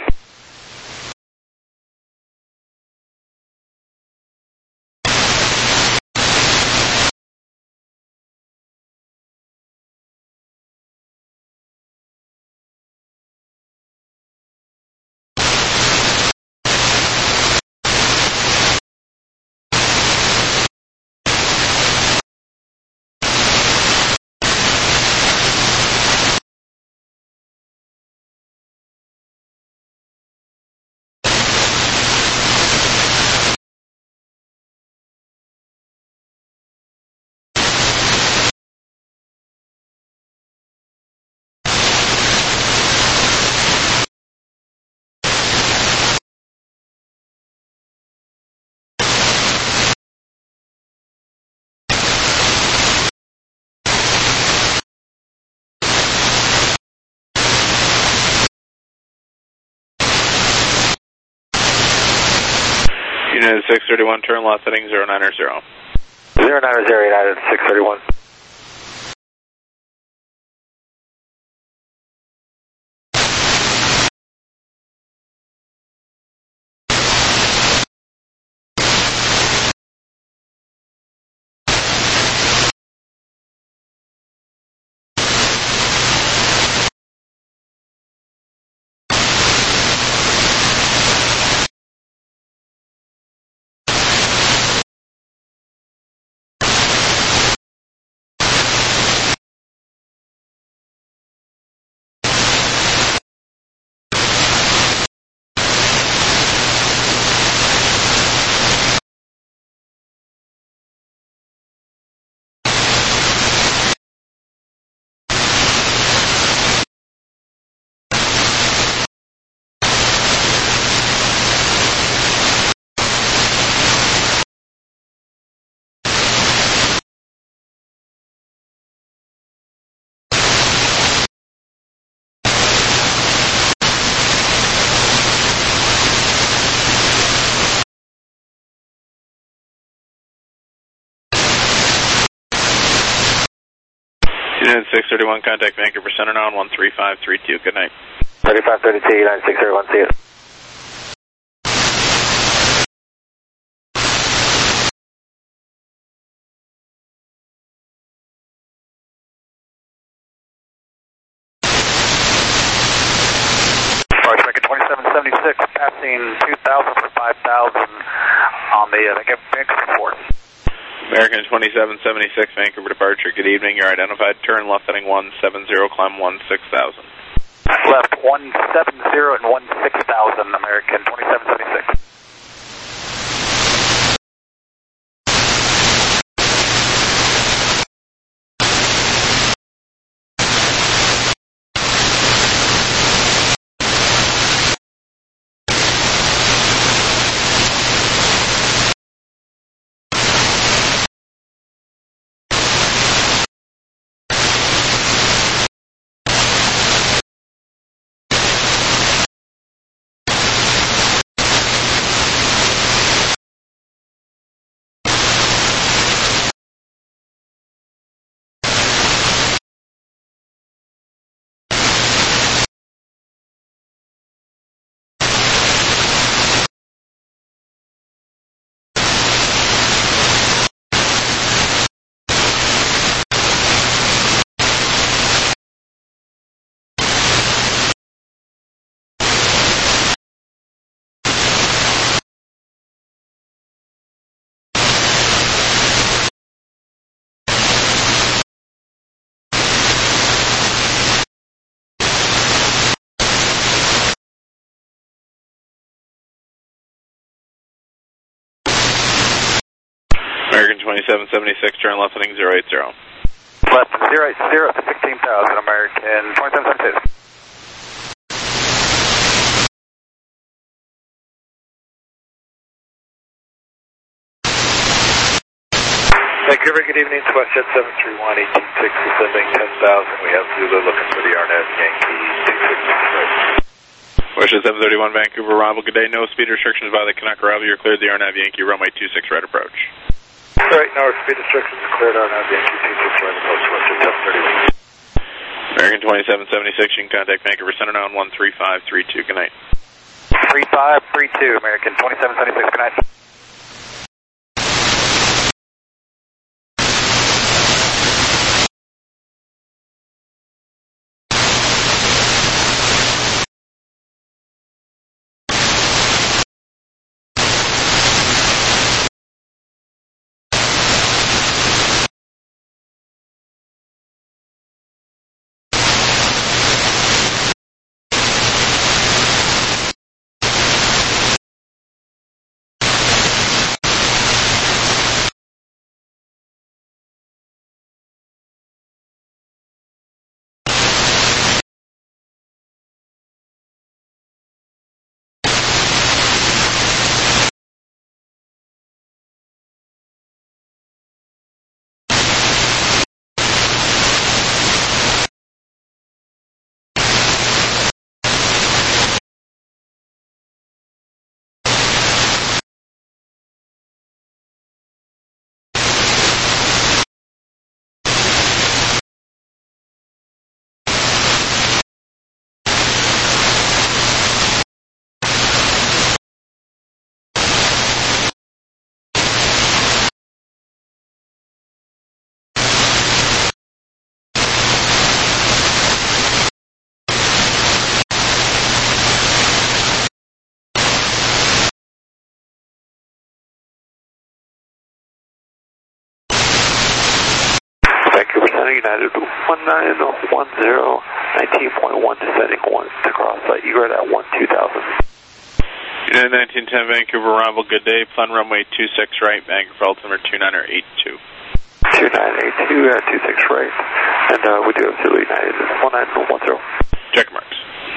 United six thirty-one, turn left heading zero nine zero. zero nine zero, United six thirty-one. United six thirty-one, contact Vancouver Center now on one three five three two. Good night. thirty-five thirty-two, United six thirty-one, see you. American twenty-seven seventy-six, passing two thousand for five thousand on the uh, Vancouver Fort. American twenty-seven seventy-six, Vancouver departure. Good evening. You're identified. Turn left heading one seven zero, climb one six thousand. Left one seven zero and one six thousand, American twenty-seven seventy-six. American twenty-seven seventy-six, turn left heading zero eight zero. Left zero eight zero to sixteen thousand, American twenty-seven seventy-six. Vancouver, good evening. It's WestJet seven three one, eighteen six, descending ten thousand. We have Zulu looking for the Arnett Yankee two six six right. WestJet seven thirty-one, Vancouver, arrival. Good day. No speed restrictions by the Canuck arrival. You're cleared the Arnett Yankee runway two six right approach. Right, no speed restrictions cleared Arnett Yankee two six right approach. WestJet seven thirty-one. American twenty-seven seventy-six, you can contact Vancouver Center now on one three five three two. Good night. three five three two, American twenty-seven seventy-six. Good night. United one nine one zero, nineteen point one, descending one to cross site. You are at one two thousand. United nineteen ten, Vancouver arrival. Good day. Plan runway two six right, Vancouver altimeter two nine eight two. two nine eight two, uh, two six right. And uh, we do have Zulu United one nine one zero. Check marks.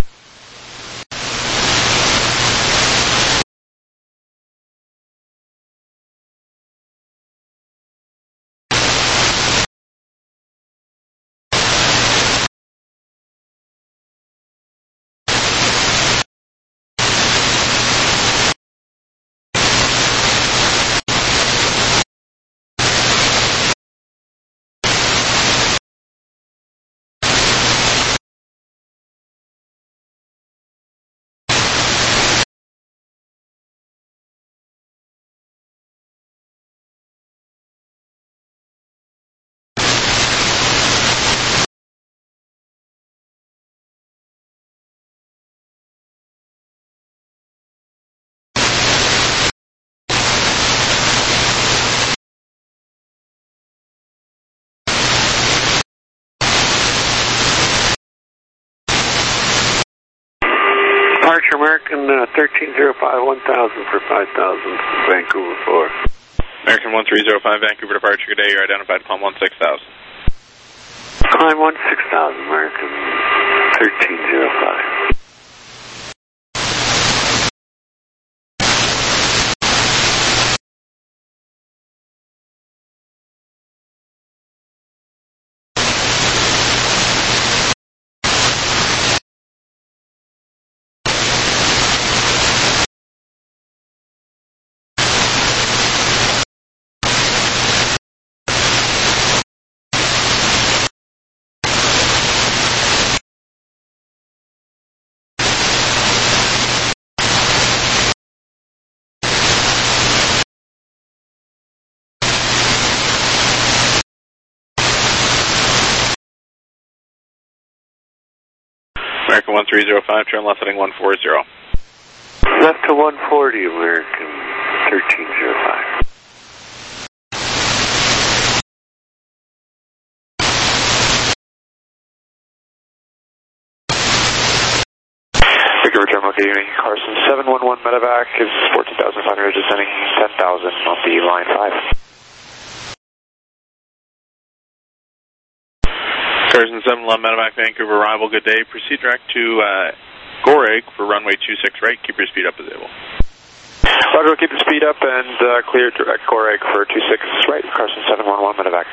Departure American uh, thirteen zero five, one thousand for five thousand, Vancouver four. American one three zero five, Vancouver departure. Good day. You're identified. Climb one six thousand. Climb one six thousand, American thirteen zero five. American one three zero five, turn left heading one four zero. Left to one forty, American thirteen zero five. Vancouver Terminal, good evening. Carson seven one one Medevac is fourteen thousand five hundred, descending ten thousand on the line five. Carson seven eleven Medevac, Vancouver arrival, good day. Proceed direct to uh, Goreg for runway two six right. Keep your speed up as able. Roger, keep the speed up and uh, clear direct Goreg for two six right. Carson seven one one Medevac.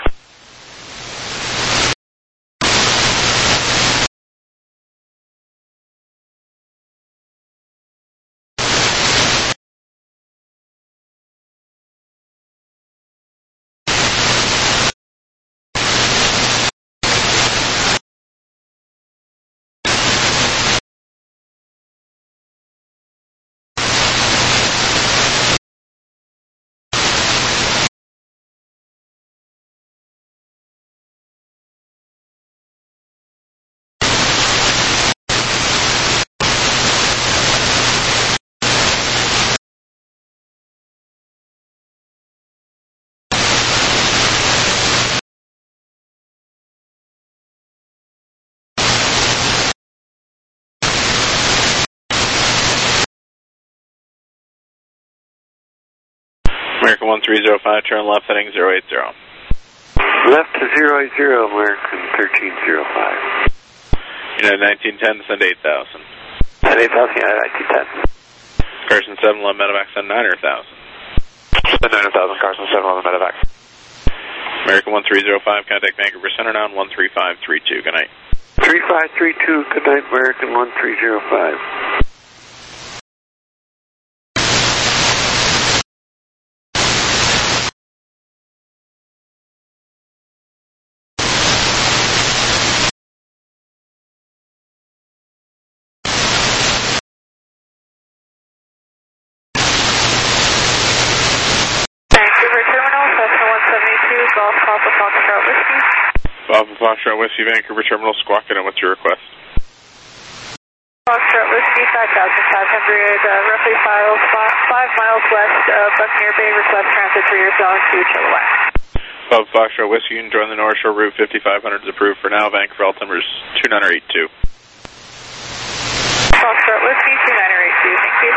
American one three zero five, turn left heading zero eight zero. Left to zero eight zero, American thirteen zero five. United nineteen ten, send eight thousand. Send eight thousand, United nineteen ten. Carson seven eleven Medevac, send nine hundred thousand. Send nine hundred thousand, Carson seven eleven Medevac. American one three zero five, contact Vancouver Center now on one three five three two, good night. three five three two, good night, American one three zero five. Golf Papa Foxtrot Whiskey. Papa Foxtrot Whiskey, Vancouver Terminal, squawking in. What's your request? Foxtrot Whiskey, five thousand five hundred, uh, roughly five, five miles west of Buccaneer Bay. Request transit for your zone two kilowatt. Papa Foxtrot Whiskey, you can join the North Shore route. fifty-five hundred is approved for now. Vancouver altimeter is two nine eight two. Foxtrot Whiskey, two nine eight two, thank you.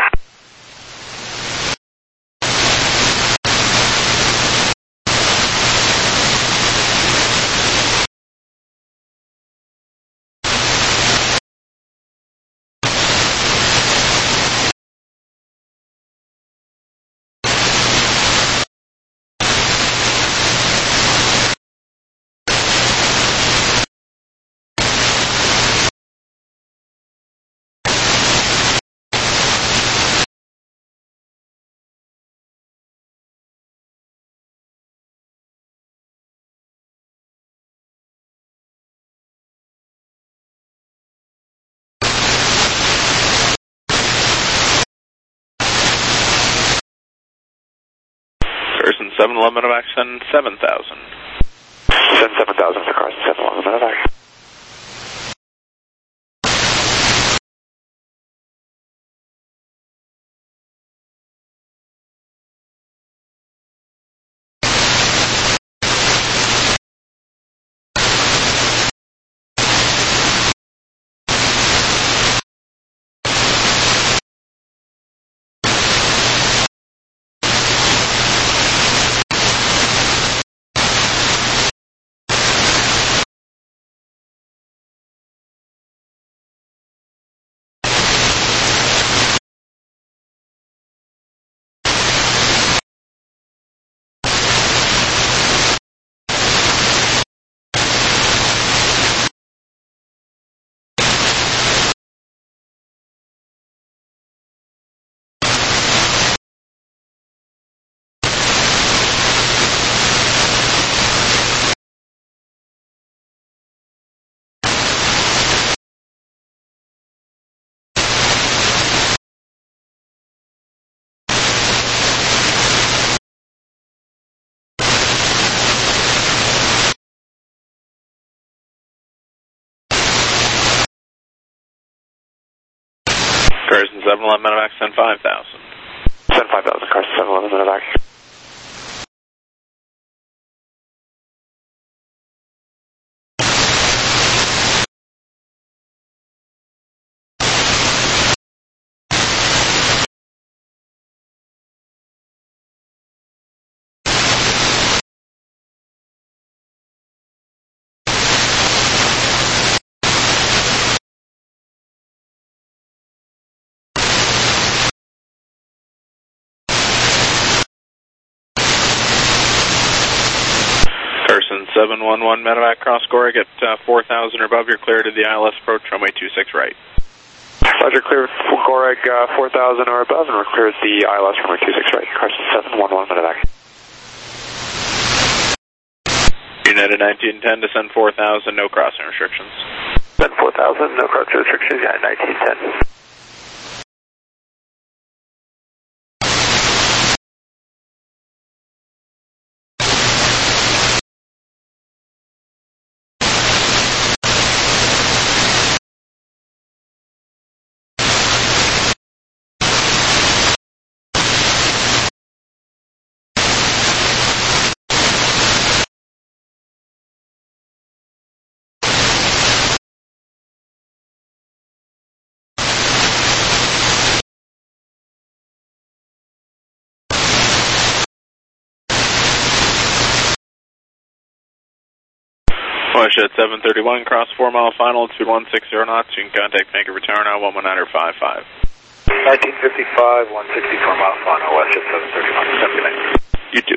Carson seven eleven Medevac, send seven thousand. Send seven thousand for Carson seven eleven Medevac. Carson seven eleven Medevac, send five thousand. Send five thousand, Carson seven eleven Medevac. Carson seven one one Medevac cross Goreg at uh, four thousand or above. You're clear to the I L S approach, runway two six right. Roger, clear for Goreg uh, four thousand or above, and we're clear at the I L S runway two six right. Carson seven one one Medevac. United nineteen ten, descend four thousand, no crossing restrictions. Descend four thousand, no crossing restrictions, United nineteen ten. Push at seven thirty-one, cross four mile final, speed one sixty knots. You can contact Vancouver Tower now, one one nine five five. nineteen fifty-five, one sixty-four mile final, west at seven thirty-one, seventy-nine. You too.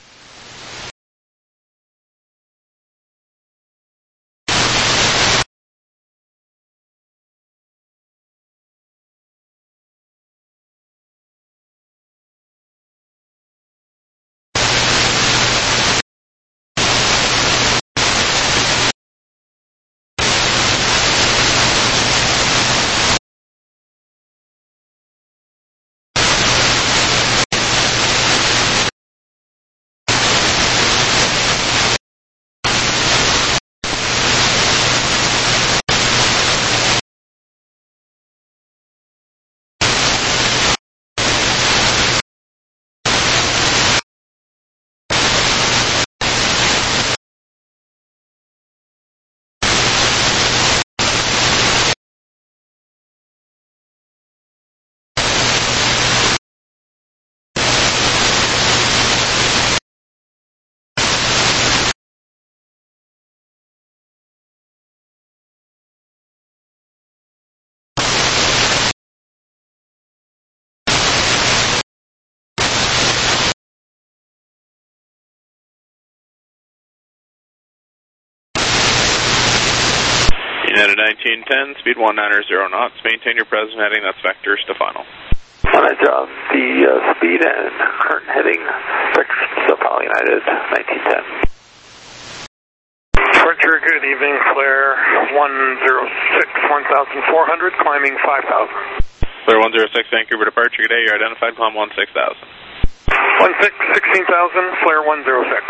United nineteen ten, speed one nine zero knots. Maintain your present heading, that's vectors to final. Manage uh, the uh, speed and current heading, vectors to final, United nineteen ten. Departure, good evening, flare one zero six, one thousand four hundred, climbing five thousand. Flare one zero six, Vancouver departure, good day, you're identified, climb one six thousand. one six, sixteen thousand, flare one zero six.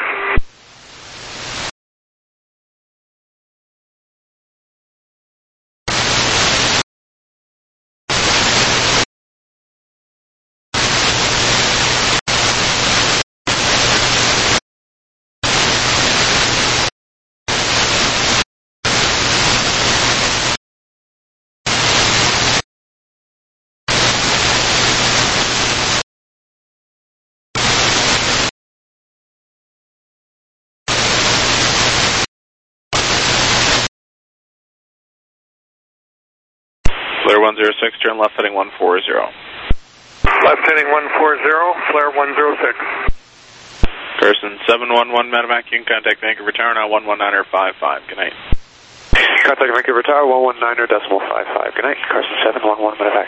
Flare one zero six, turn left heading one four zero. Left heading one four zero, flare one zero six. Carson seven one one Medevac, you can contact Vancouver Tower now, one one nine five five. Good night. Contact Vancouver Tower, one one nine decimal five five. Good night. Carson seven one one Medevac.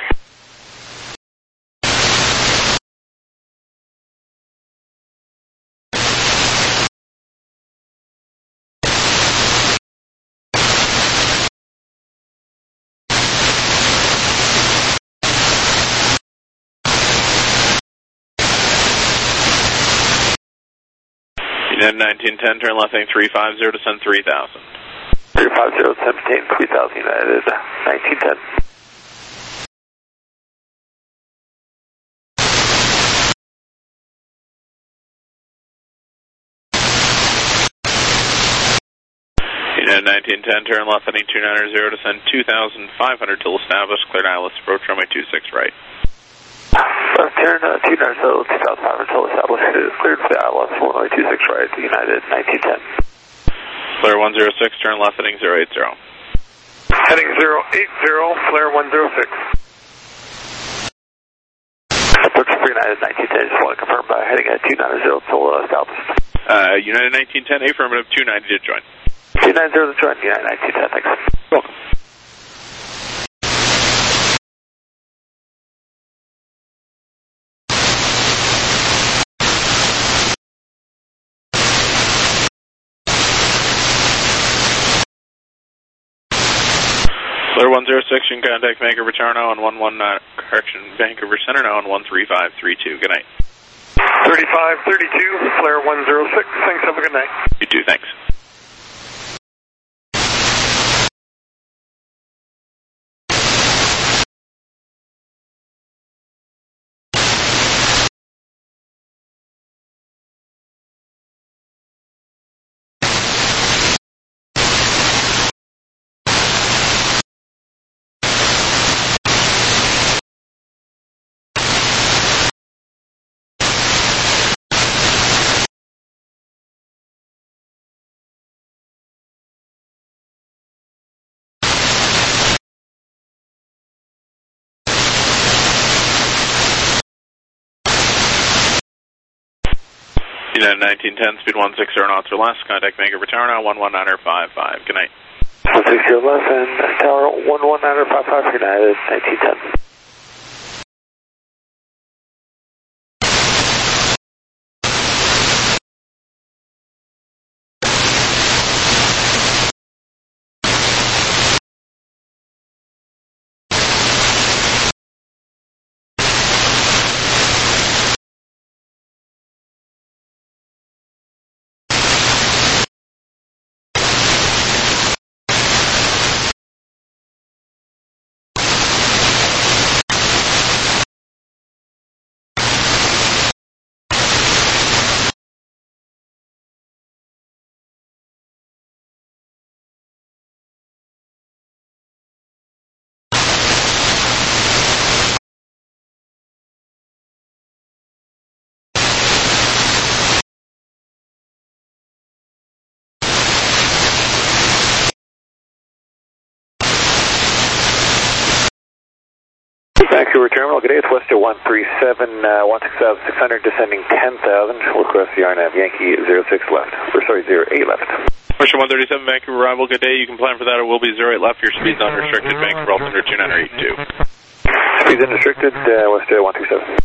United nineteen ten, turn left heading three five zero, descend three thousand. three five zero, seventeen, three thousand, United nineteen ten. United nineteen ten, turn left heading two nine zero, descend two thousand five hundred till established, cleared I L S approach, runway two six right. Left turn uh, two nine zero, two thousand five hundred till established, cleared for the I L S, runway two six right, United nineteen ten. Flare one zero six, turn left heading zero eight zero. Heading zero eight zero, flare one zero six. Approach for United nineteen ten, just want to confirm by heading at two nine zero till uh, established. Uh, United nineteen ten, affirmative, two ninety to join. two ninety to join, United nineteen ten, thanks. Welcome. Clear one zero six, you can contact Vancouver Tower now on one one nine, correction, Vancouver Center now on one three five three two. Good night. thirty-five thirty-two, Flare one zero six, thanks, have a good night. You too, thanks. United nineteen ten, speed one six zero knots or less. Contact Vancouver Tower now, one one nine five five. Good night. one six zero less and Tower one one nine five five, United nineteen ten. Vancouver Terminal, good day, it's Wester one three seven, uh, one six six hundred, descending ten thousand, request the R N A V Yankee zero six left, or sorry, zero eight left. Question one thirty-seven, Vancouver arrival, good day, you can plan for that, it will be zero eight left, your speed's unrestricted, Vancouver altimeter two nine eight two. Speed's unrestricted, uh, Wester one three seven.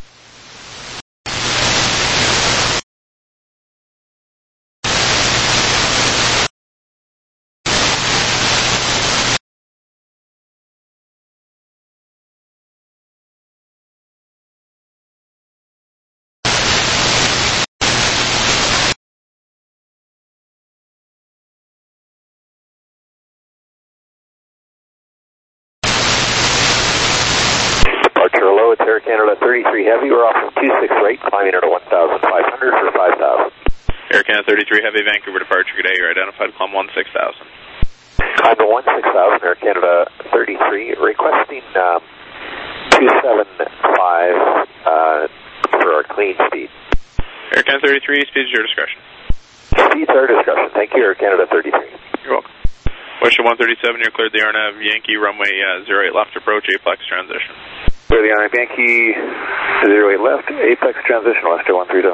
Air Canada thirty-three Heavy, we're off from two six right, climbing at one thousand five hundred for five thousand. Air Canada thirty-three Heavy, Vancouver departure, good day, you're identified, climb one six thousand. Climb to one six thousand, Air Canada thirty-three, requesting um, two seven five uh, for our clean speed. Air Canada thirty-three, speed is your discretion. Speed's our discretion, thank you, Air Canada thirty-three. You're welcome. Western one thirty-seven, you're cleared the R N A V Yankee, runway uh, zero eight left, approach, Apex transition. Clear the R N A V Yankee, zero eight left, Apex transition, Wester one three seven.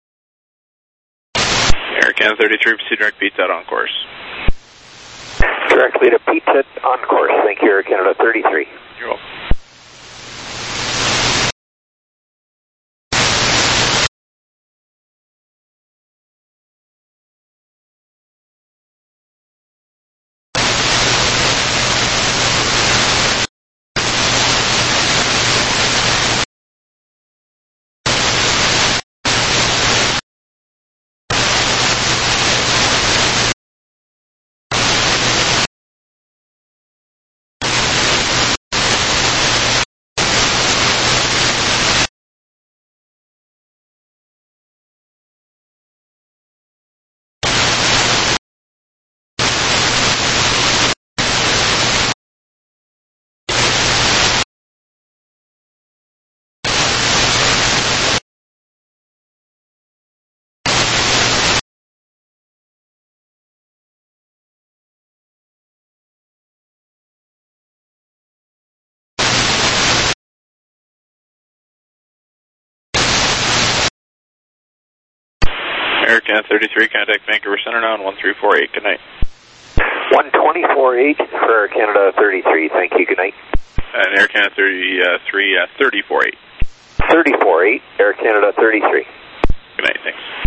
Air Canada thirty-three, proceed direct beats out on course. Directly to Pizza on course. Thank you, Air Canada thirty-three. You're welcome. Air Canada thirty-three, contact Vancouver Center now on one three four eight. Good night. one twenty-four eight for Air Canada thirty-three. Thank you. Good night. And Air Canada thirty-three, uh, thirty-four eight. thirty-four eight, Air Canada thirty-three. Good night, thanks.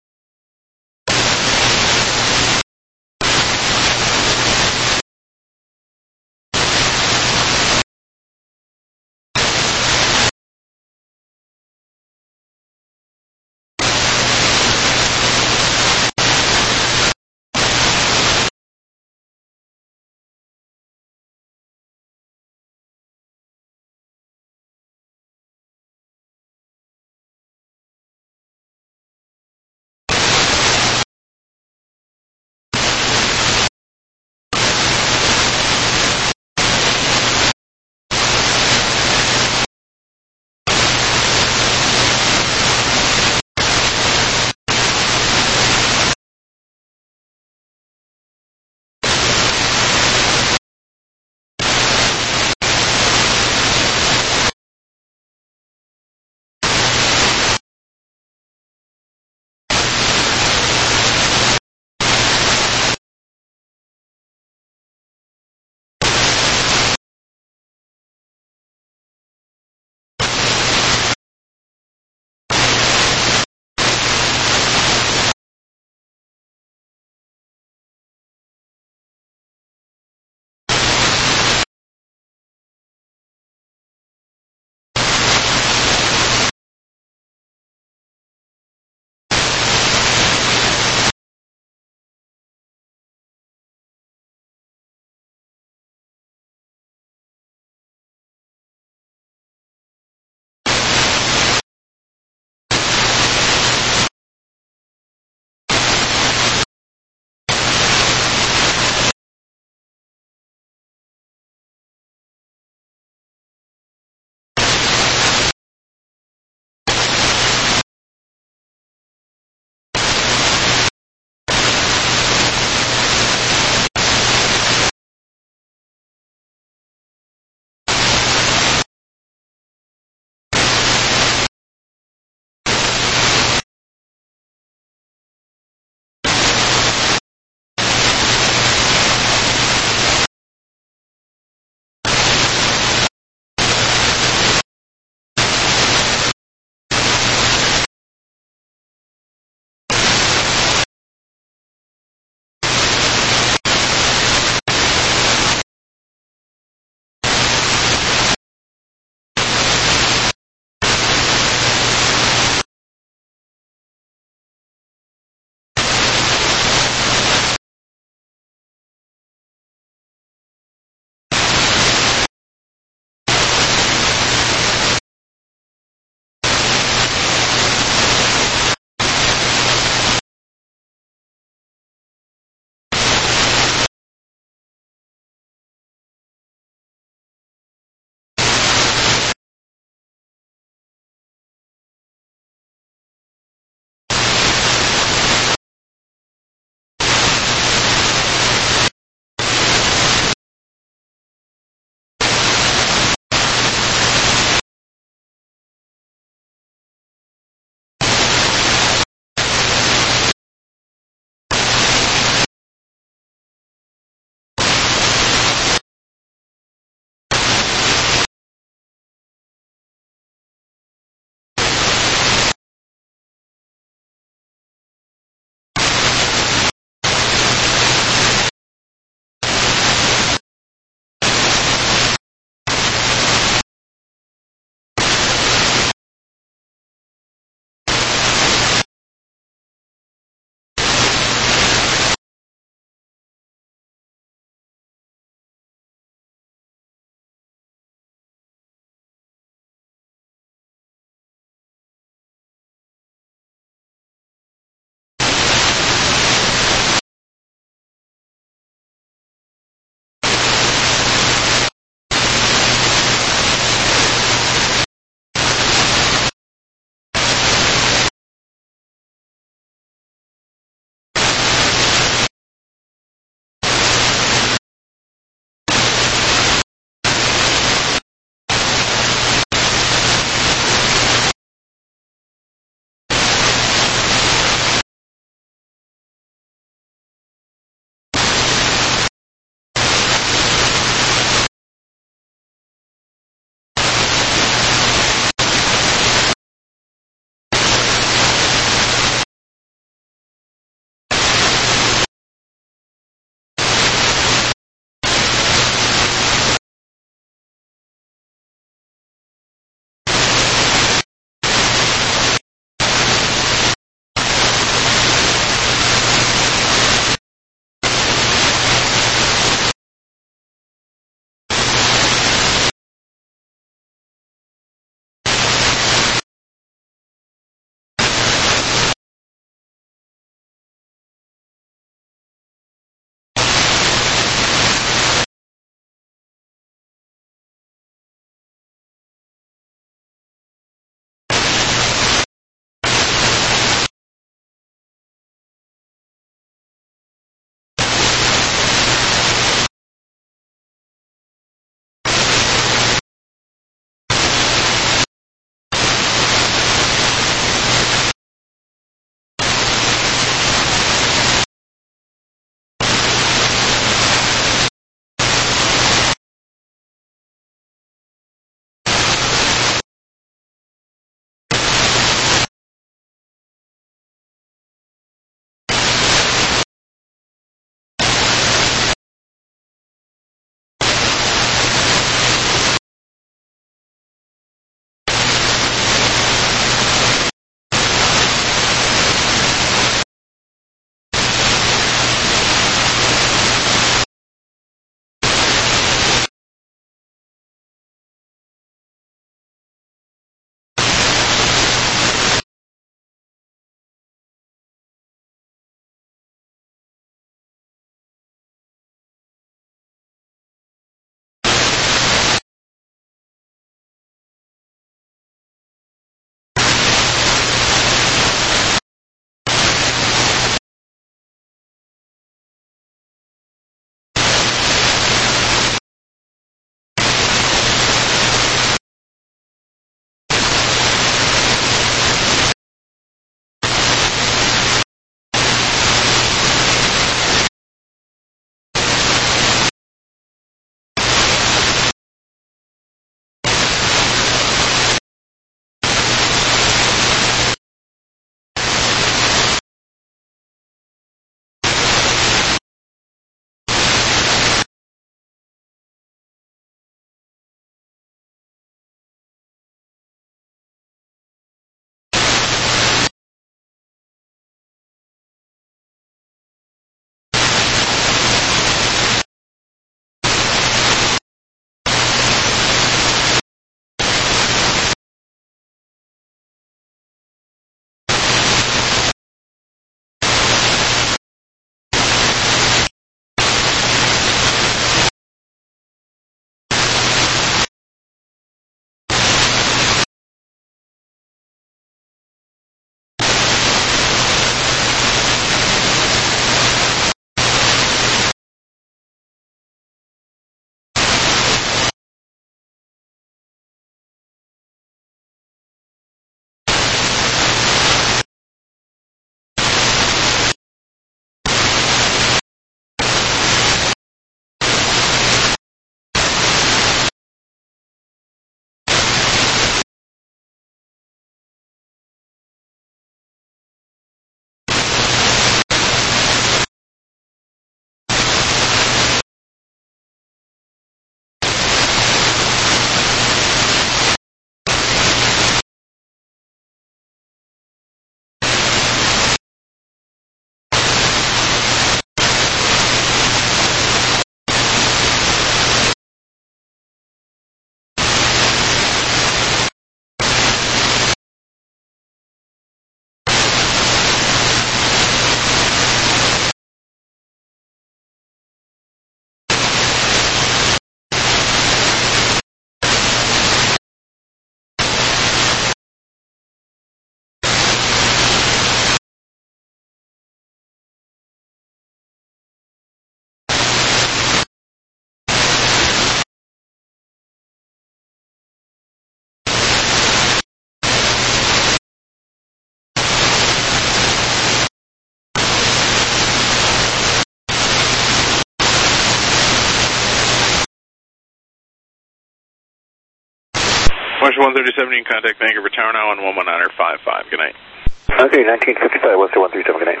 Western one thirty-seven, you can contact Vancouver Tower now on one one nine five five. Good night. Okay, nineteen fifty-five, Western one thirty-seven, good night.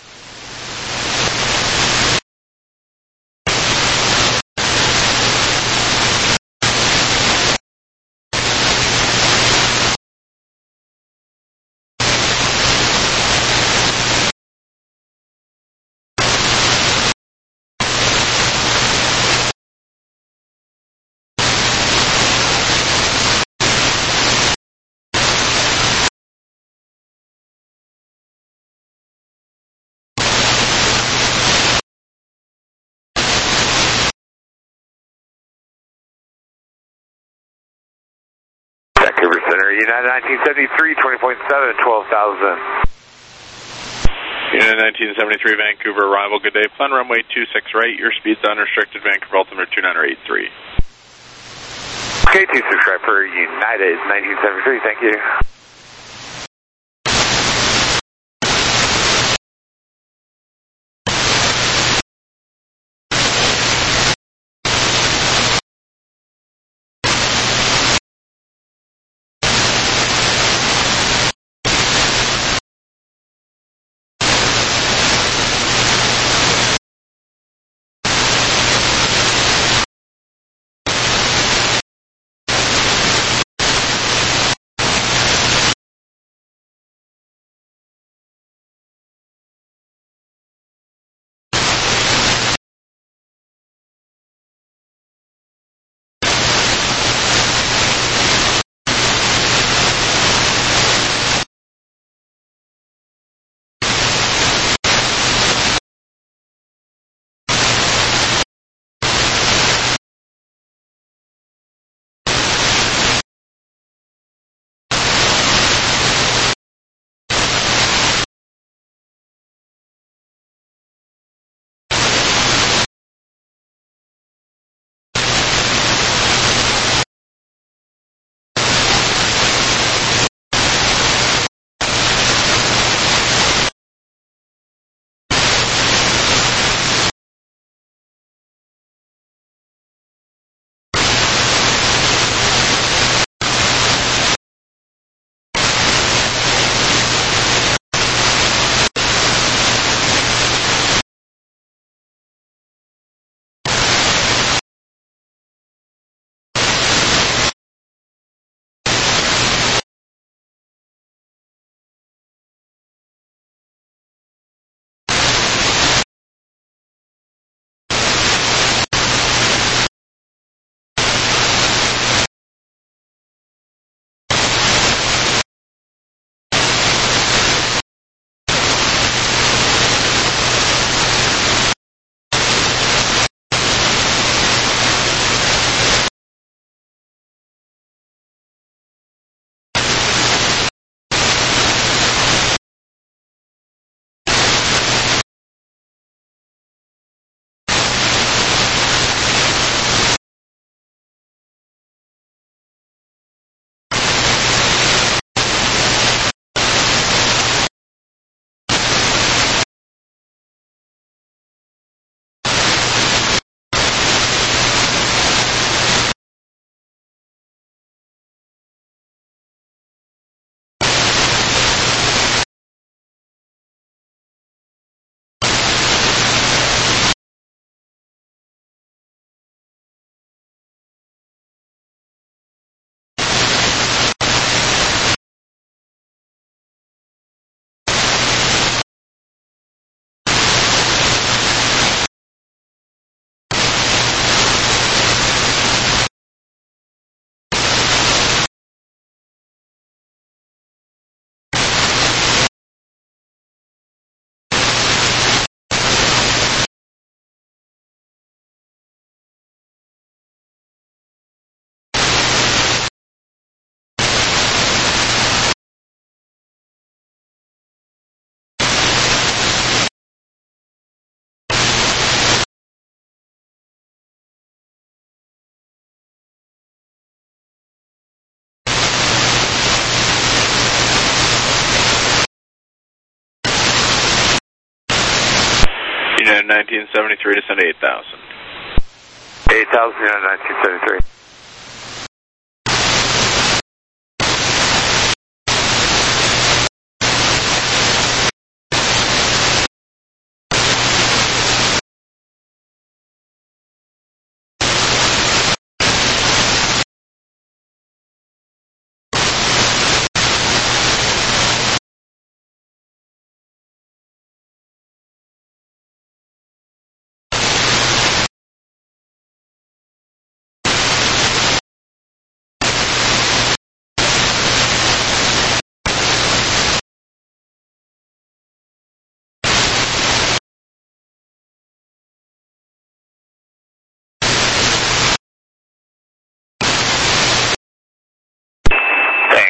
Vancouver Center, United nineteen seventy-three, twenty point seven, twelve thousand. United nineteen seventy-three, Vancouver arrival, good day. Plan runway two six right, your speed's unrestricted, Vancouver altimeter two nine eight three. Okay, two six right for United nineteen seventy-three, thank you. United nineteen seventy-three, descend to eight thousand. eight thousand, United nineteen seventy-three.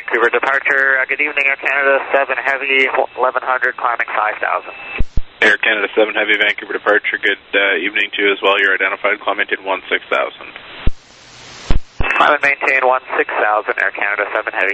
Vancouver departure. Uh, good evening, Air Canada seven Heavy, eleven hundred, climbing five thousand. Air Canada seven Heavy, Vancouver departure. Good uh, evening to you as well. You're identified. Climb maintain one six thousand. Climb and maintain one six thousand, Air Canada seven Heavy.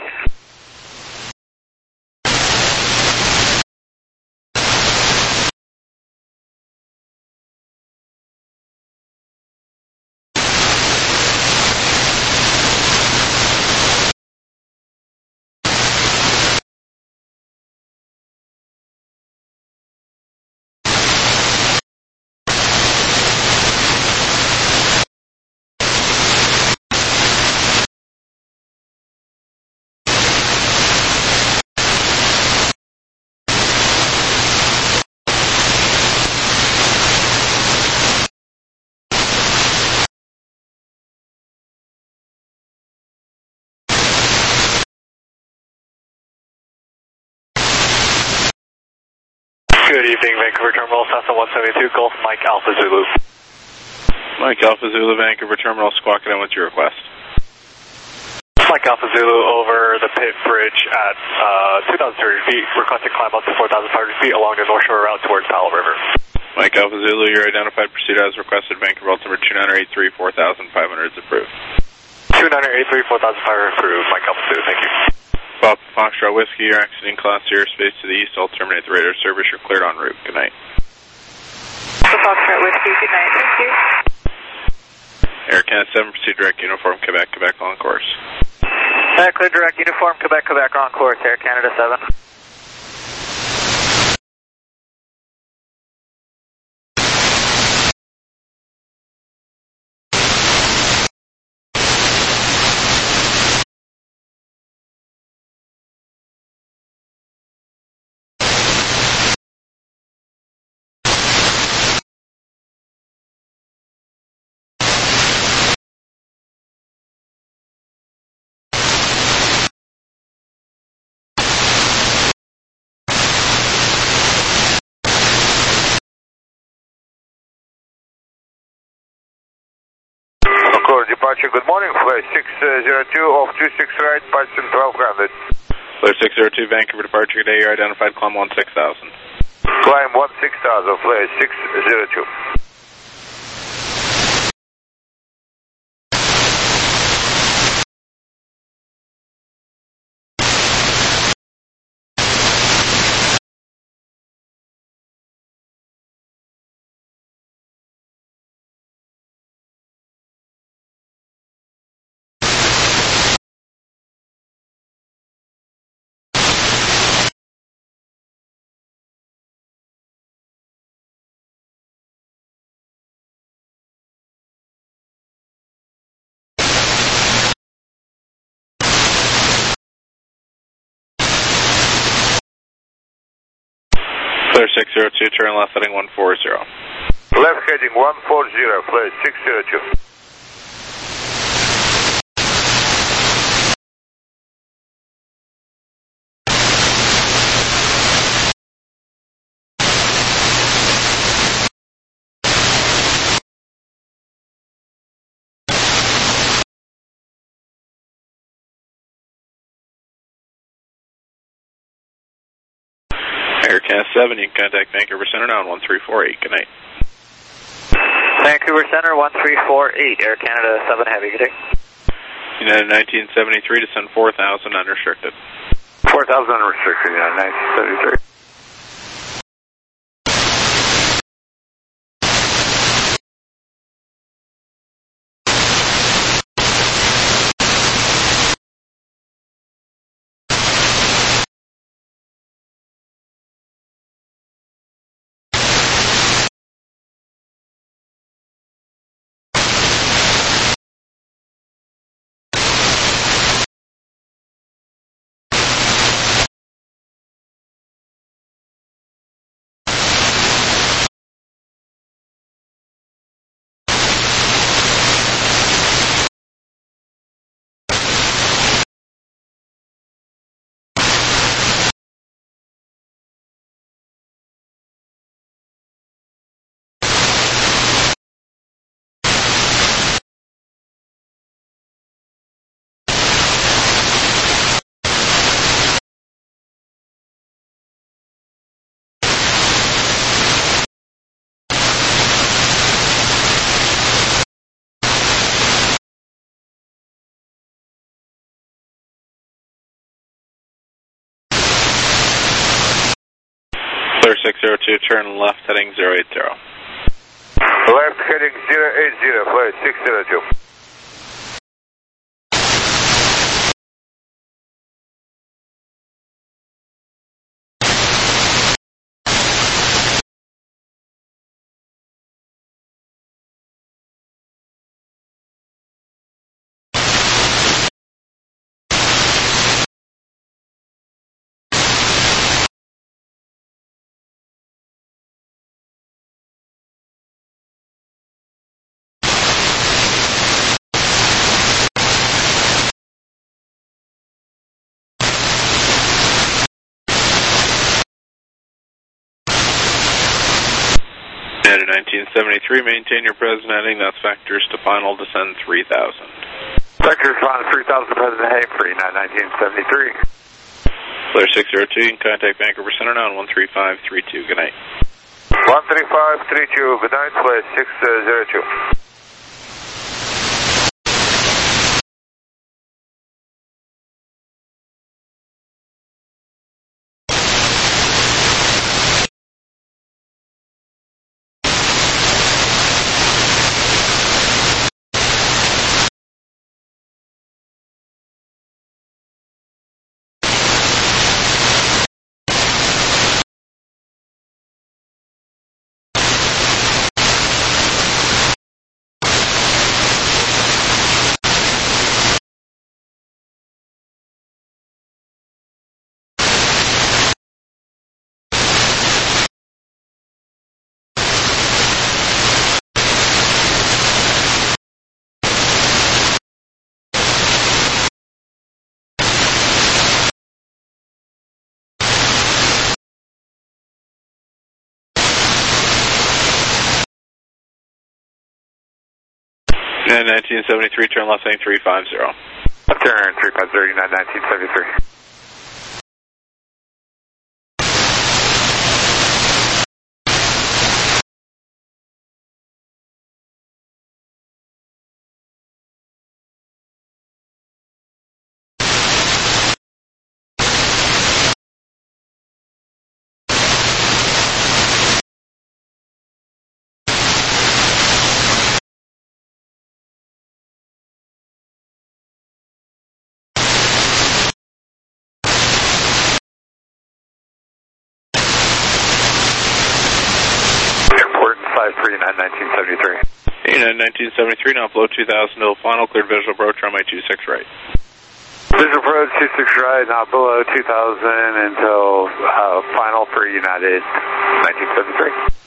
Good evening, Vancouver Terminal, Cessna one seventy-two, Gulf Mike Alpha Zulu. Mike Alpha Zulu, Vancouver Terminal, squawk it in with your request. Mike Alpha Zulu over the pit bridge at uh, two thousand thirty feet, requesting climb up to four thousand five hundred feet along the North Shore route towards Powell River. Mike Alpha Zulu, you're identified, proceed as requested, Vancouver altimeter two nine eight three, four thousand five hundred is approved. two nine eight three, four thousand five hundred approved, Mike Alpha Zulu, thank you. Bob Foxtrot Whiskey, you're exiting Class C airspace to the east. I'll terminate the radar service. You're cleared en route. Good night. Foxtrot Whiskey, good night. Thank you. Air Canada seven, proceed direct uniform, Quebec, Quebec on course. Uh, clear direct uniform, Quebec, Quebec on course, Air Canada seven. Departure, good morning, flight six zero two off two six right, Python twelve grounded. Flight six zero two, Vancouver departure, today you're identified, climb one six thousand. Climb one six thousand, flight six zero two. Clear six zero two, turn left heading one four zero. Left heading one four zero, flight six zero two. Air Canada seven, you can contact Vancouver Center now on one three four eight. Good night. Vancouver Center one three four eight, Air Canada seven Heavy, good day. United nineteen seventy-three, descend four thousand unrestricted. four thousand unrestricted, yeah, nineteen seventy-three. Clear six zero two, turn left heading zero eight zero. Left heading zero eight zero, flight six zero two. United nineteen seventy-three, maintain your present heading. That's vectors to final descend three thousand. Vectors final three thousand, present heading for United nineteen seventy-three. Clear six zero two, you can contact Vancouver Center now on one three five three two. Good night. one three five three two, good night, flight six zero two. United nineteen seventy-three, turn left heading three five zero. Turn three five zero, United nineteen seventy-three. five three, United nineteen seventy-three. United nineteen seventy-three, now below two thousand till final, cleared visual approach, runway two six right. Visual approach two six right, now below two thousand until uh, final for United nineteen seventy-three.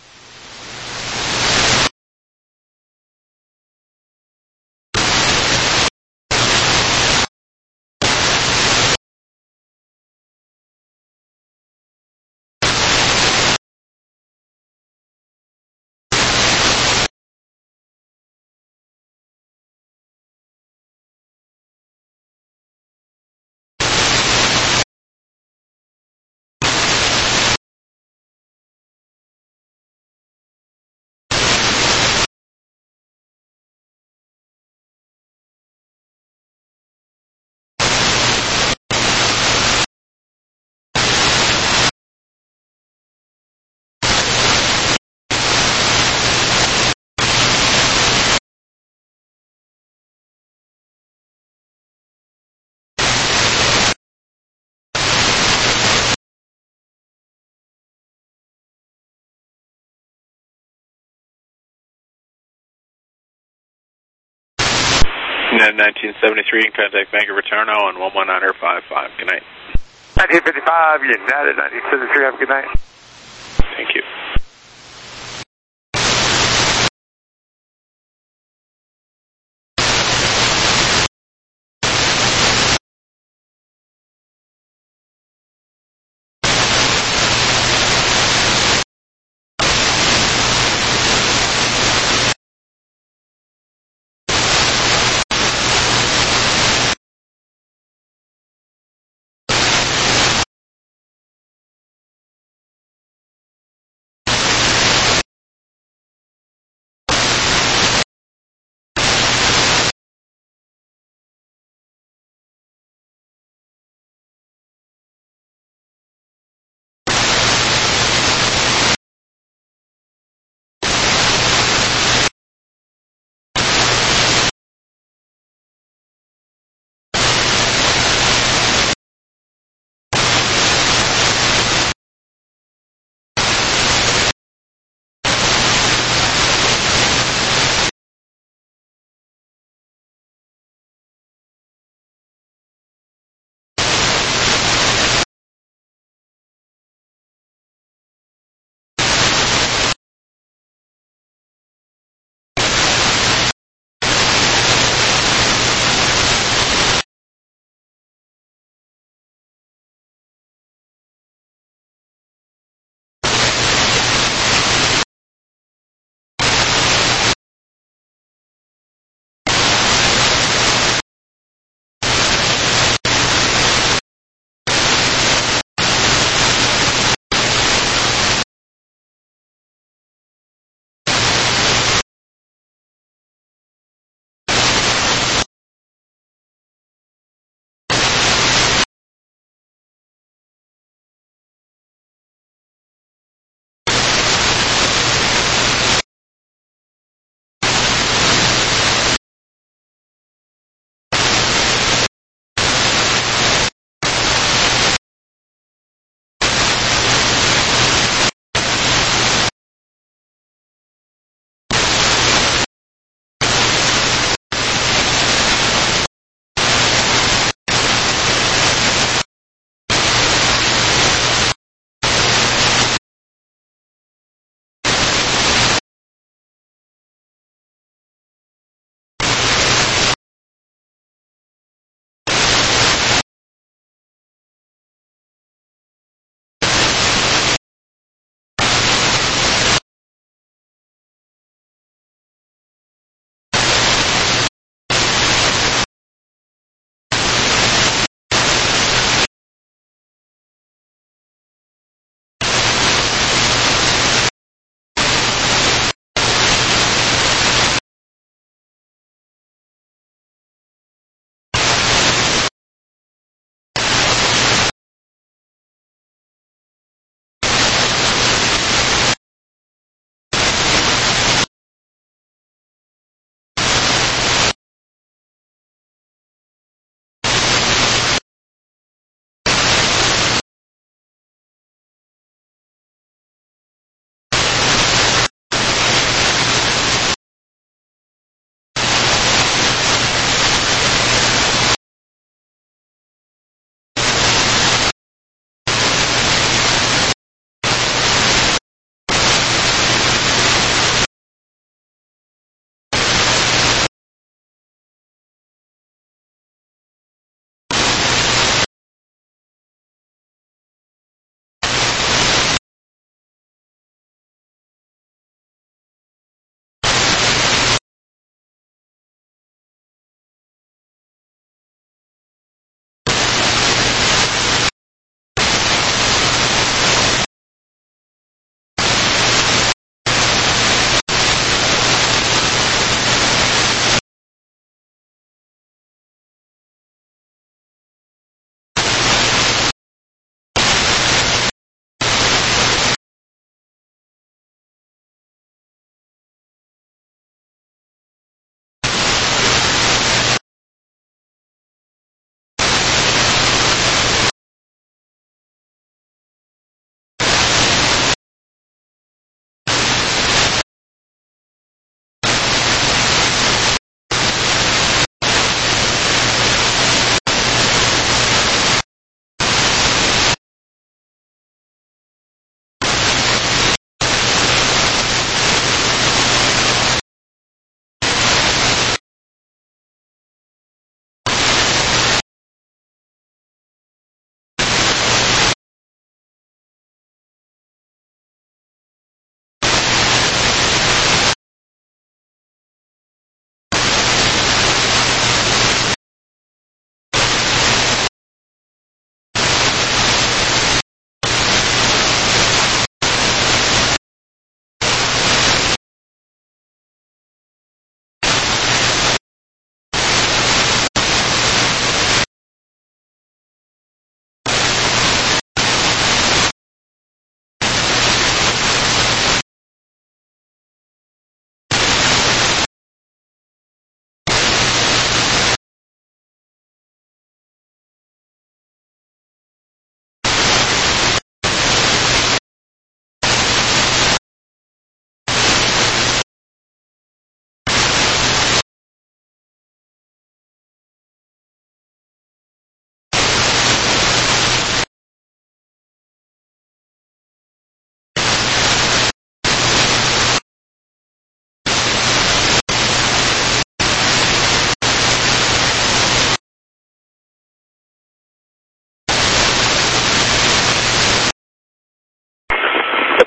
United nineteen seventy-three, you can contact Vancouver Tower now on one one nine five five. Good night. nineteen fifty-five, United nineteen seventy-three, have a good night. Thank you.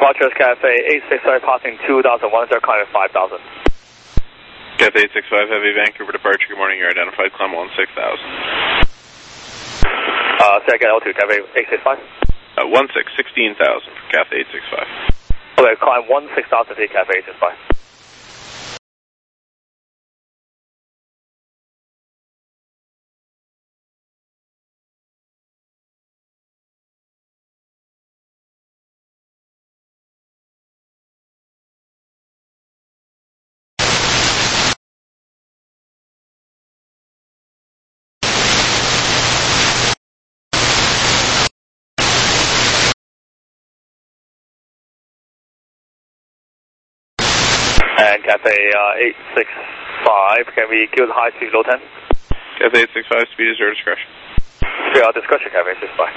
Departure is Cafe eight six five, passing two thousand one hundred, climbing five thousand. Cafe eight six five, Heavy, Vancouver departure. Good morning, you're identified, climb one six thousand. Uh, say again, L two, Cafe eight six five? Uh, one six, sixteen thousand for Cafe eight six five. Okay, climb one six thousand feet, Cafe eight six five. And Cafe uh, eight six five, can we kill the high speed low ten? Cafe eight six five, speed is your discretion. Speed our discretion, Cafe eight six five.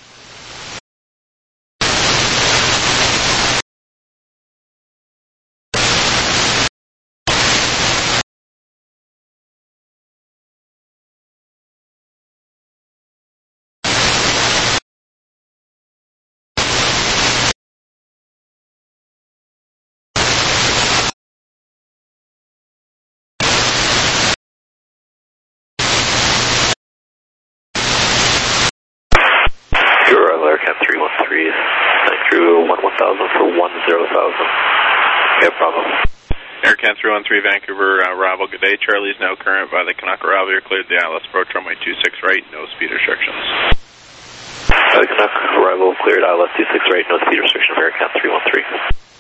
three one three, nine through one one thousand for one zero thousand. Yeah, problem. AirCan three one three, Vancouver, uh, arrival, good day. Charlie is now current by the Canuck arrival. You're cleared the I L S approach runway two six right, no speed restrictions. By the Canuck arrival, cleared I L S two six right, no speed restriction of AirCan three one three.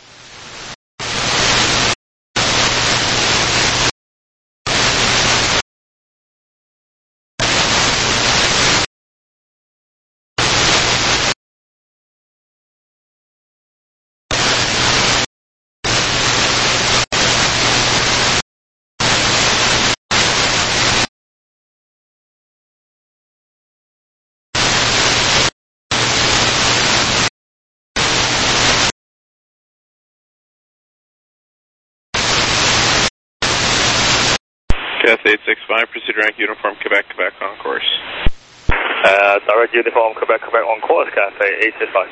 Cafe eight six five, proceed rank uniform, Quebec, Quebec on course. Uh, direct uniform, Quebec, Quebec on course, Cafe eight six five.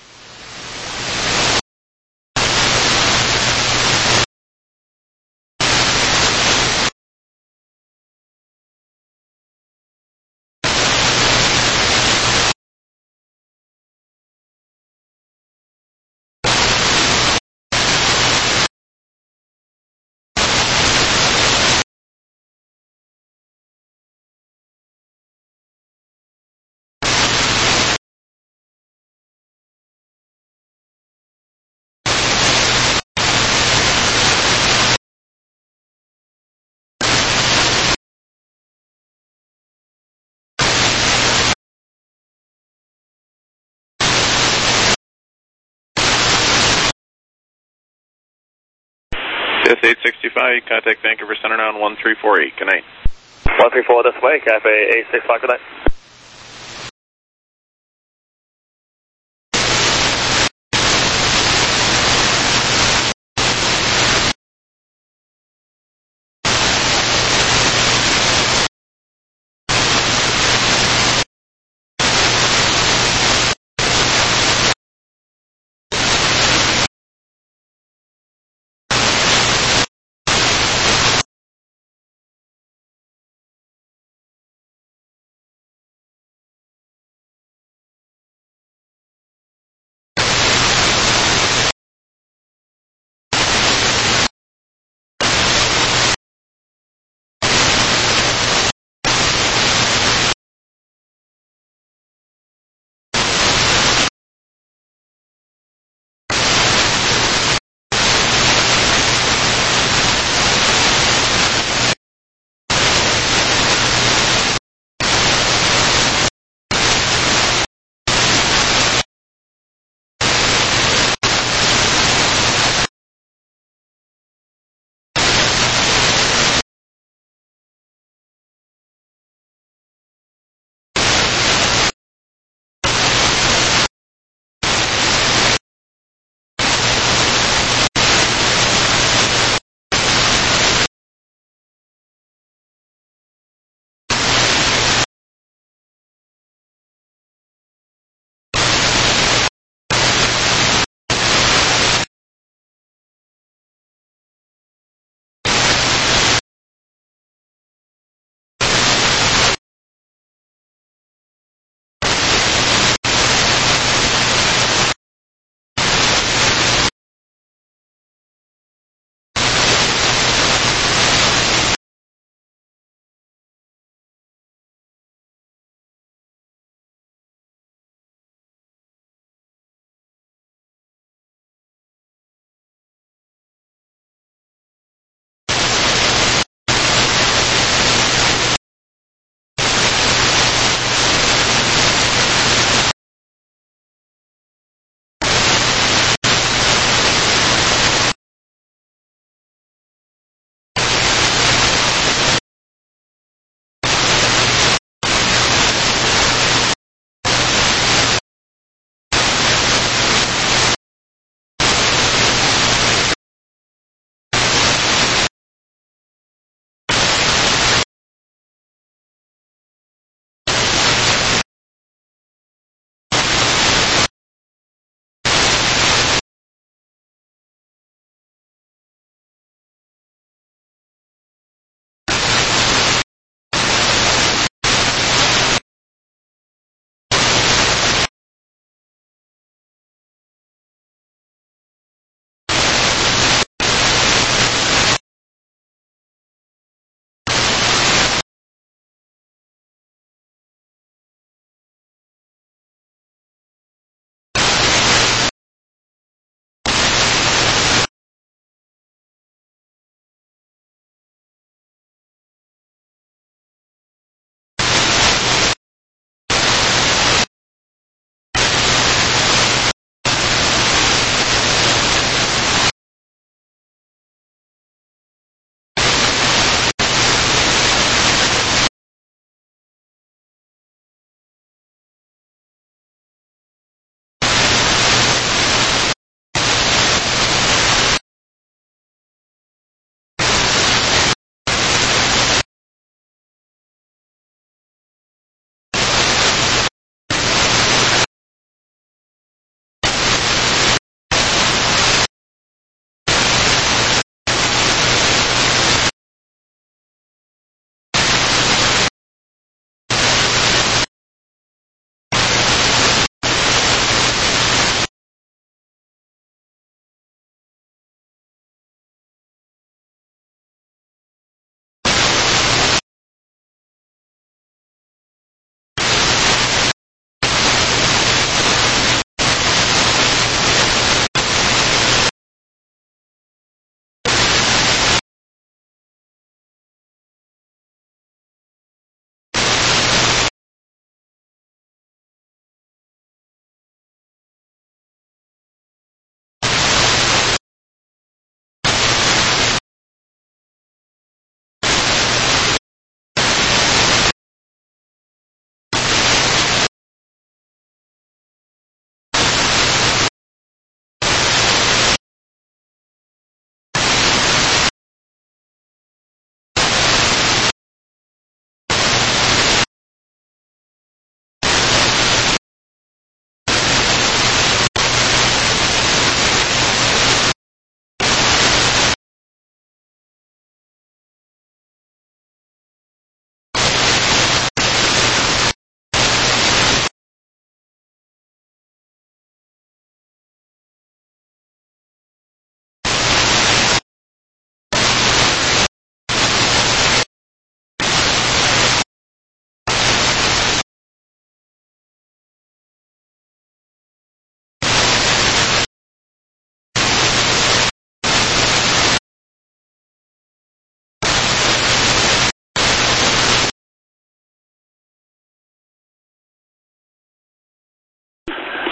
Cafe eight sixty-five, contact Vancouver Center now on one three four eight, good night. one three four this way, Cafe eight six five, good night.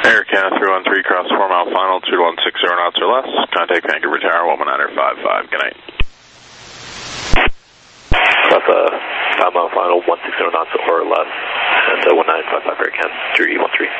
Air Canada three one three, cross four mile final, two one six zero knots or less. Contact Vancouver Tower, one one nine five five. Good night. That's a five mile final, one six zero knots or less, and uh, one nine five five Air Canada three one three.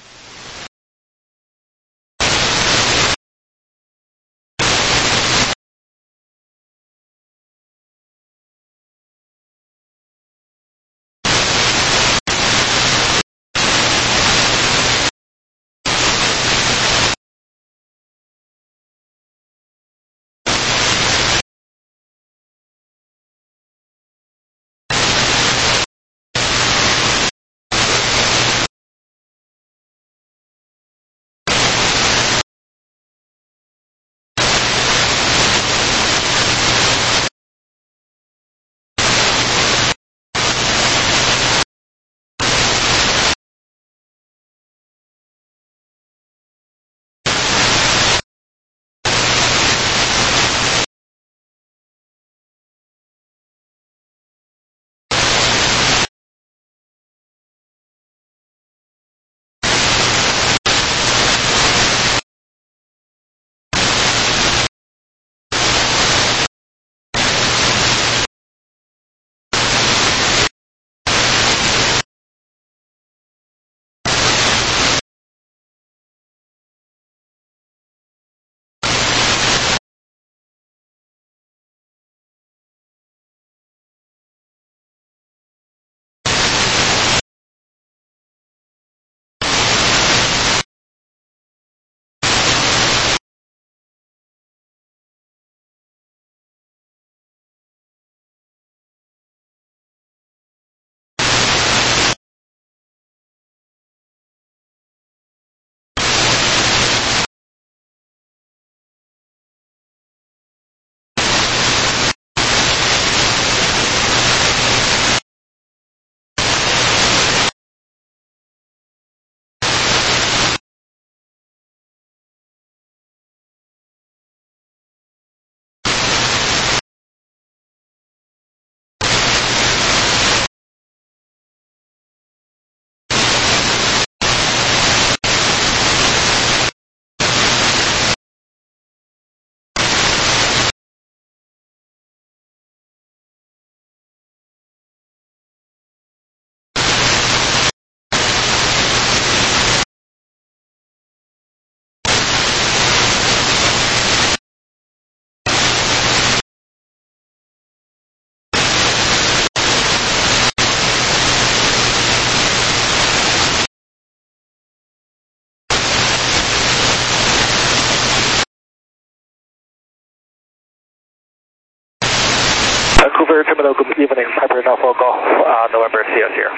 Vancouver Terminal, good evening. Piper Norfolk Golf, uh, November C S here.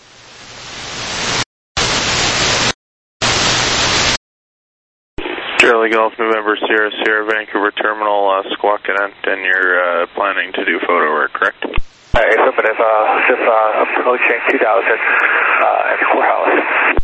Charlie Golf, November Sierra Sierra, Vancouver Terminal, uh, Squawkanut, and you're uh, planning to do photo work, correct? Hey, affirmative, uh, just uh, approaching two thousand uh, at the courthouse.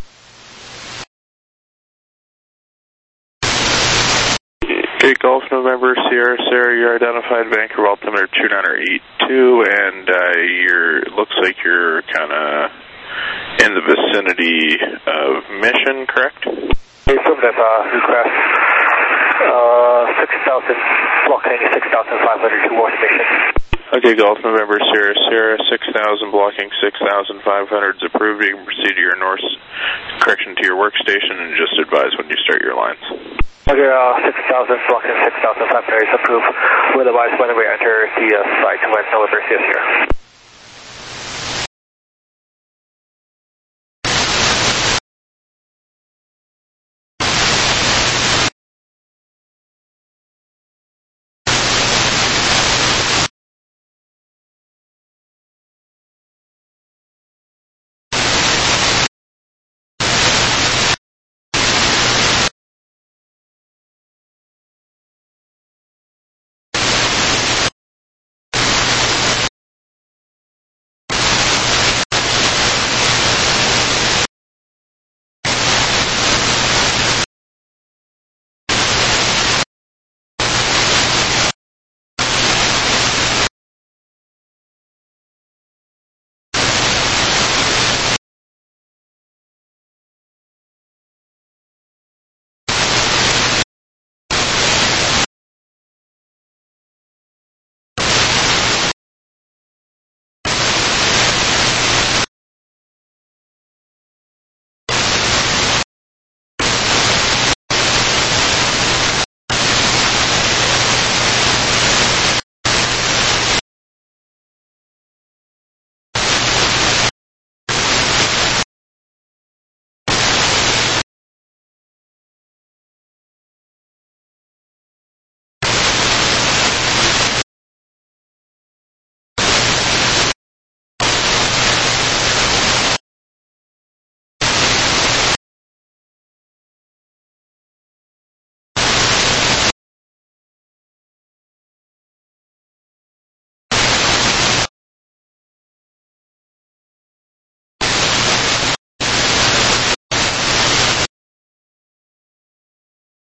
Okay, Golf, November Sierra Sierra, you're identified Vancouver altimeter two nine eight two, and uh, you're, looks like you're kind of in the vicinity of Mission, correct? Hey, affirmative, uh, request uh, six thousand, blocking six thousand five hundred towards Mission. Okay, Golf, November Sierra Sierra, six thousand, blocking six thousand five hundred is approved. You can proceed to your north, correction to your workstation, and just advise when you start your lines. Okay, uh, six thousand, blocking six thousand five hundred is approved. We'll advise when we enter the uh, site when November C S here.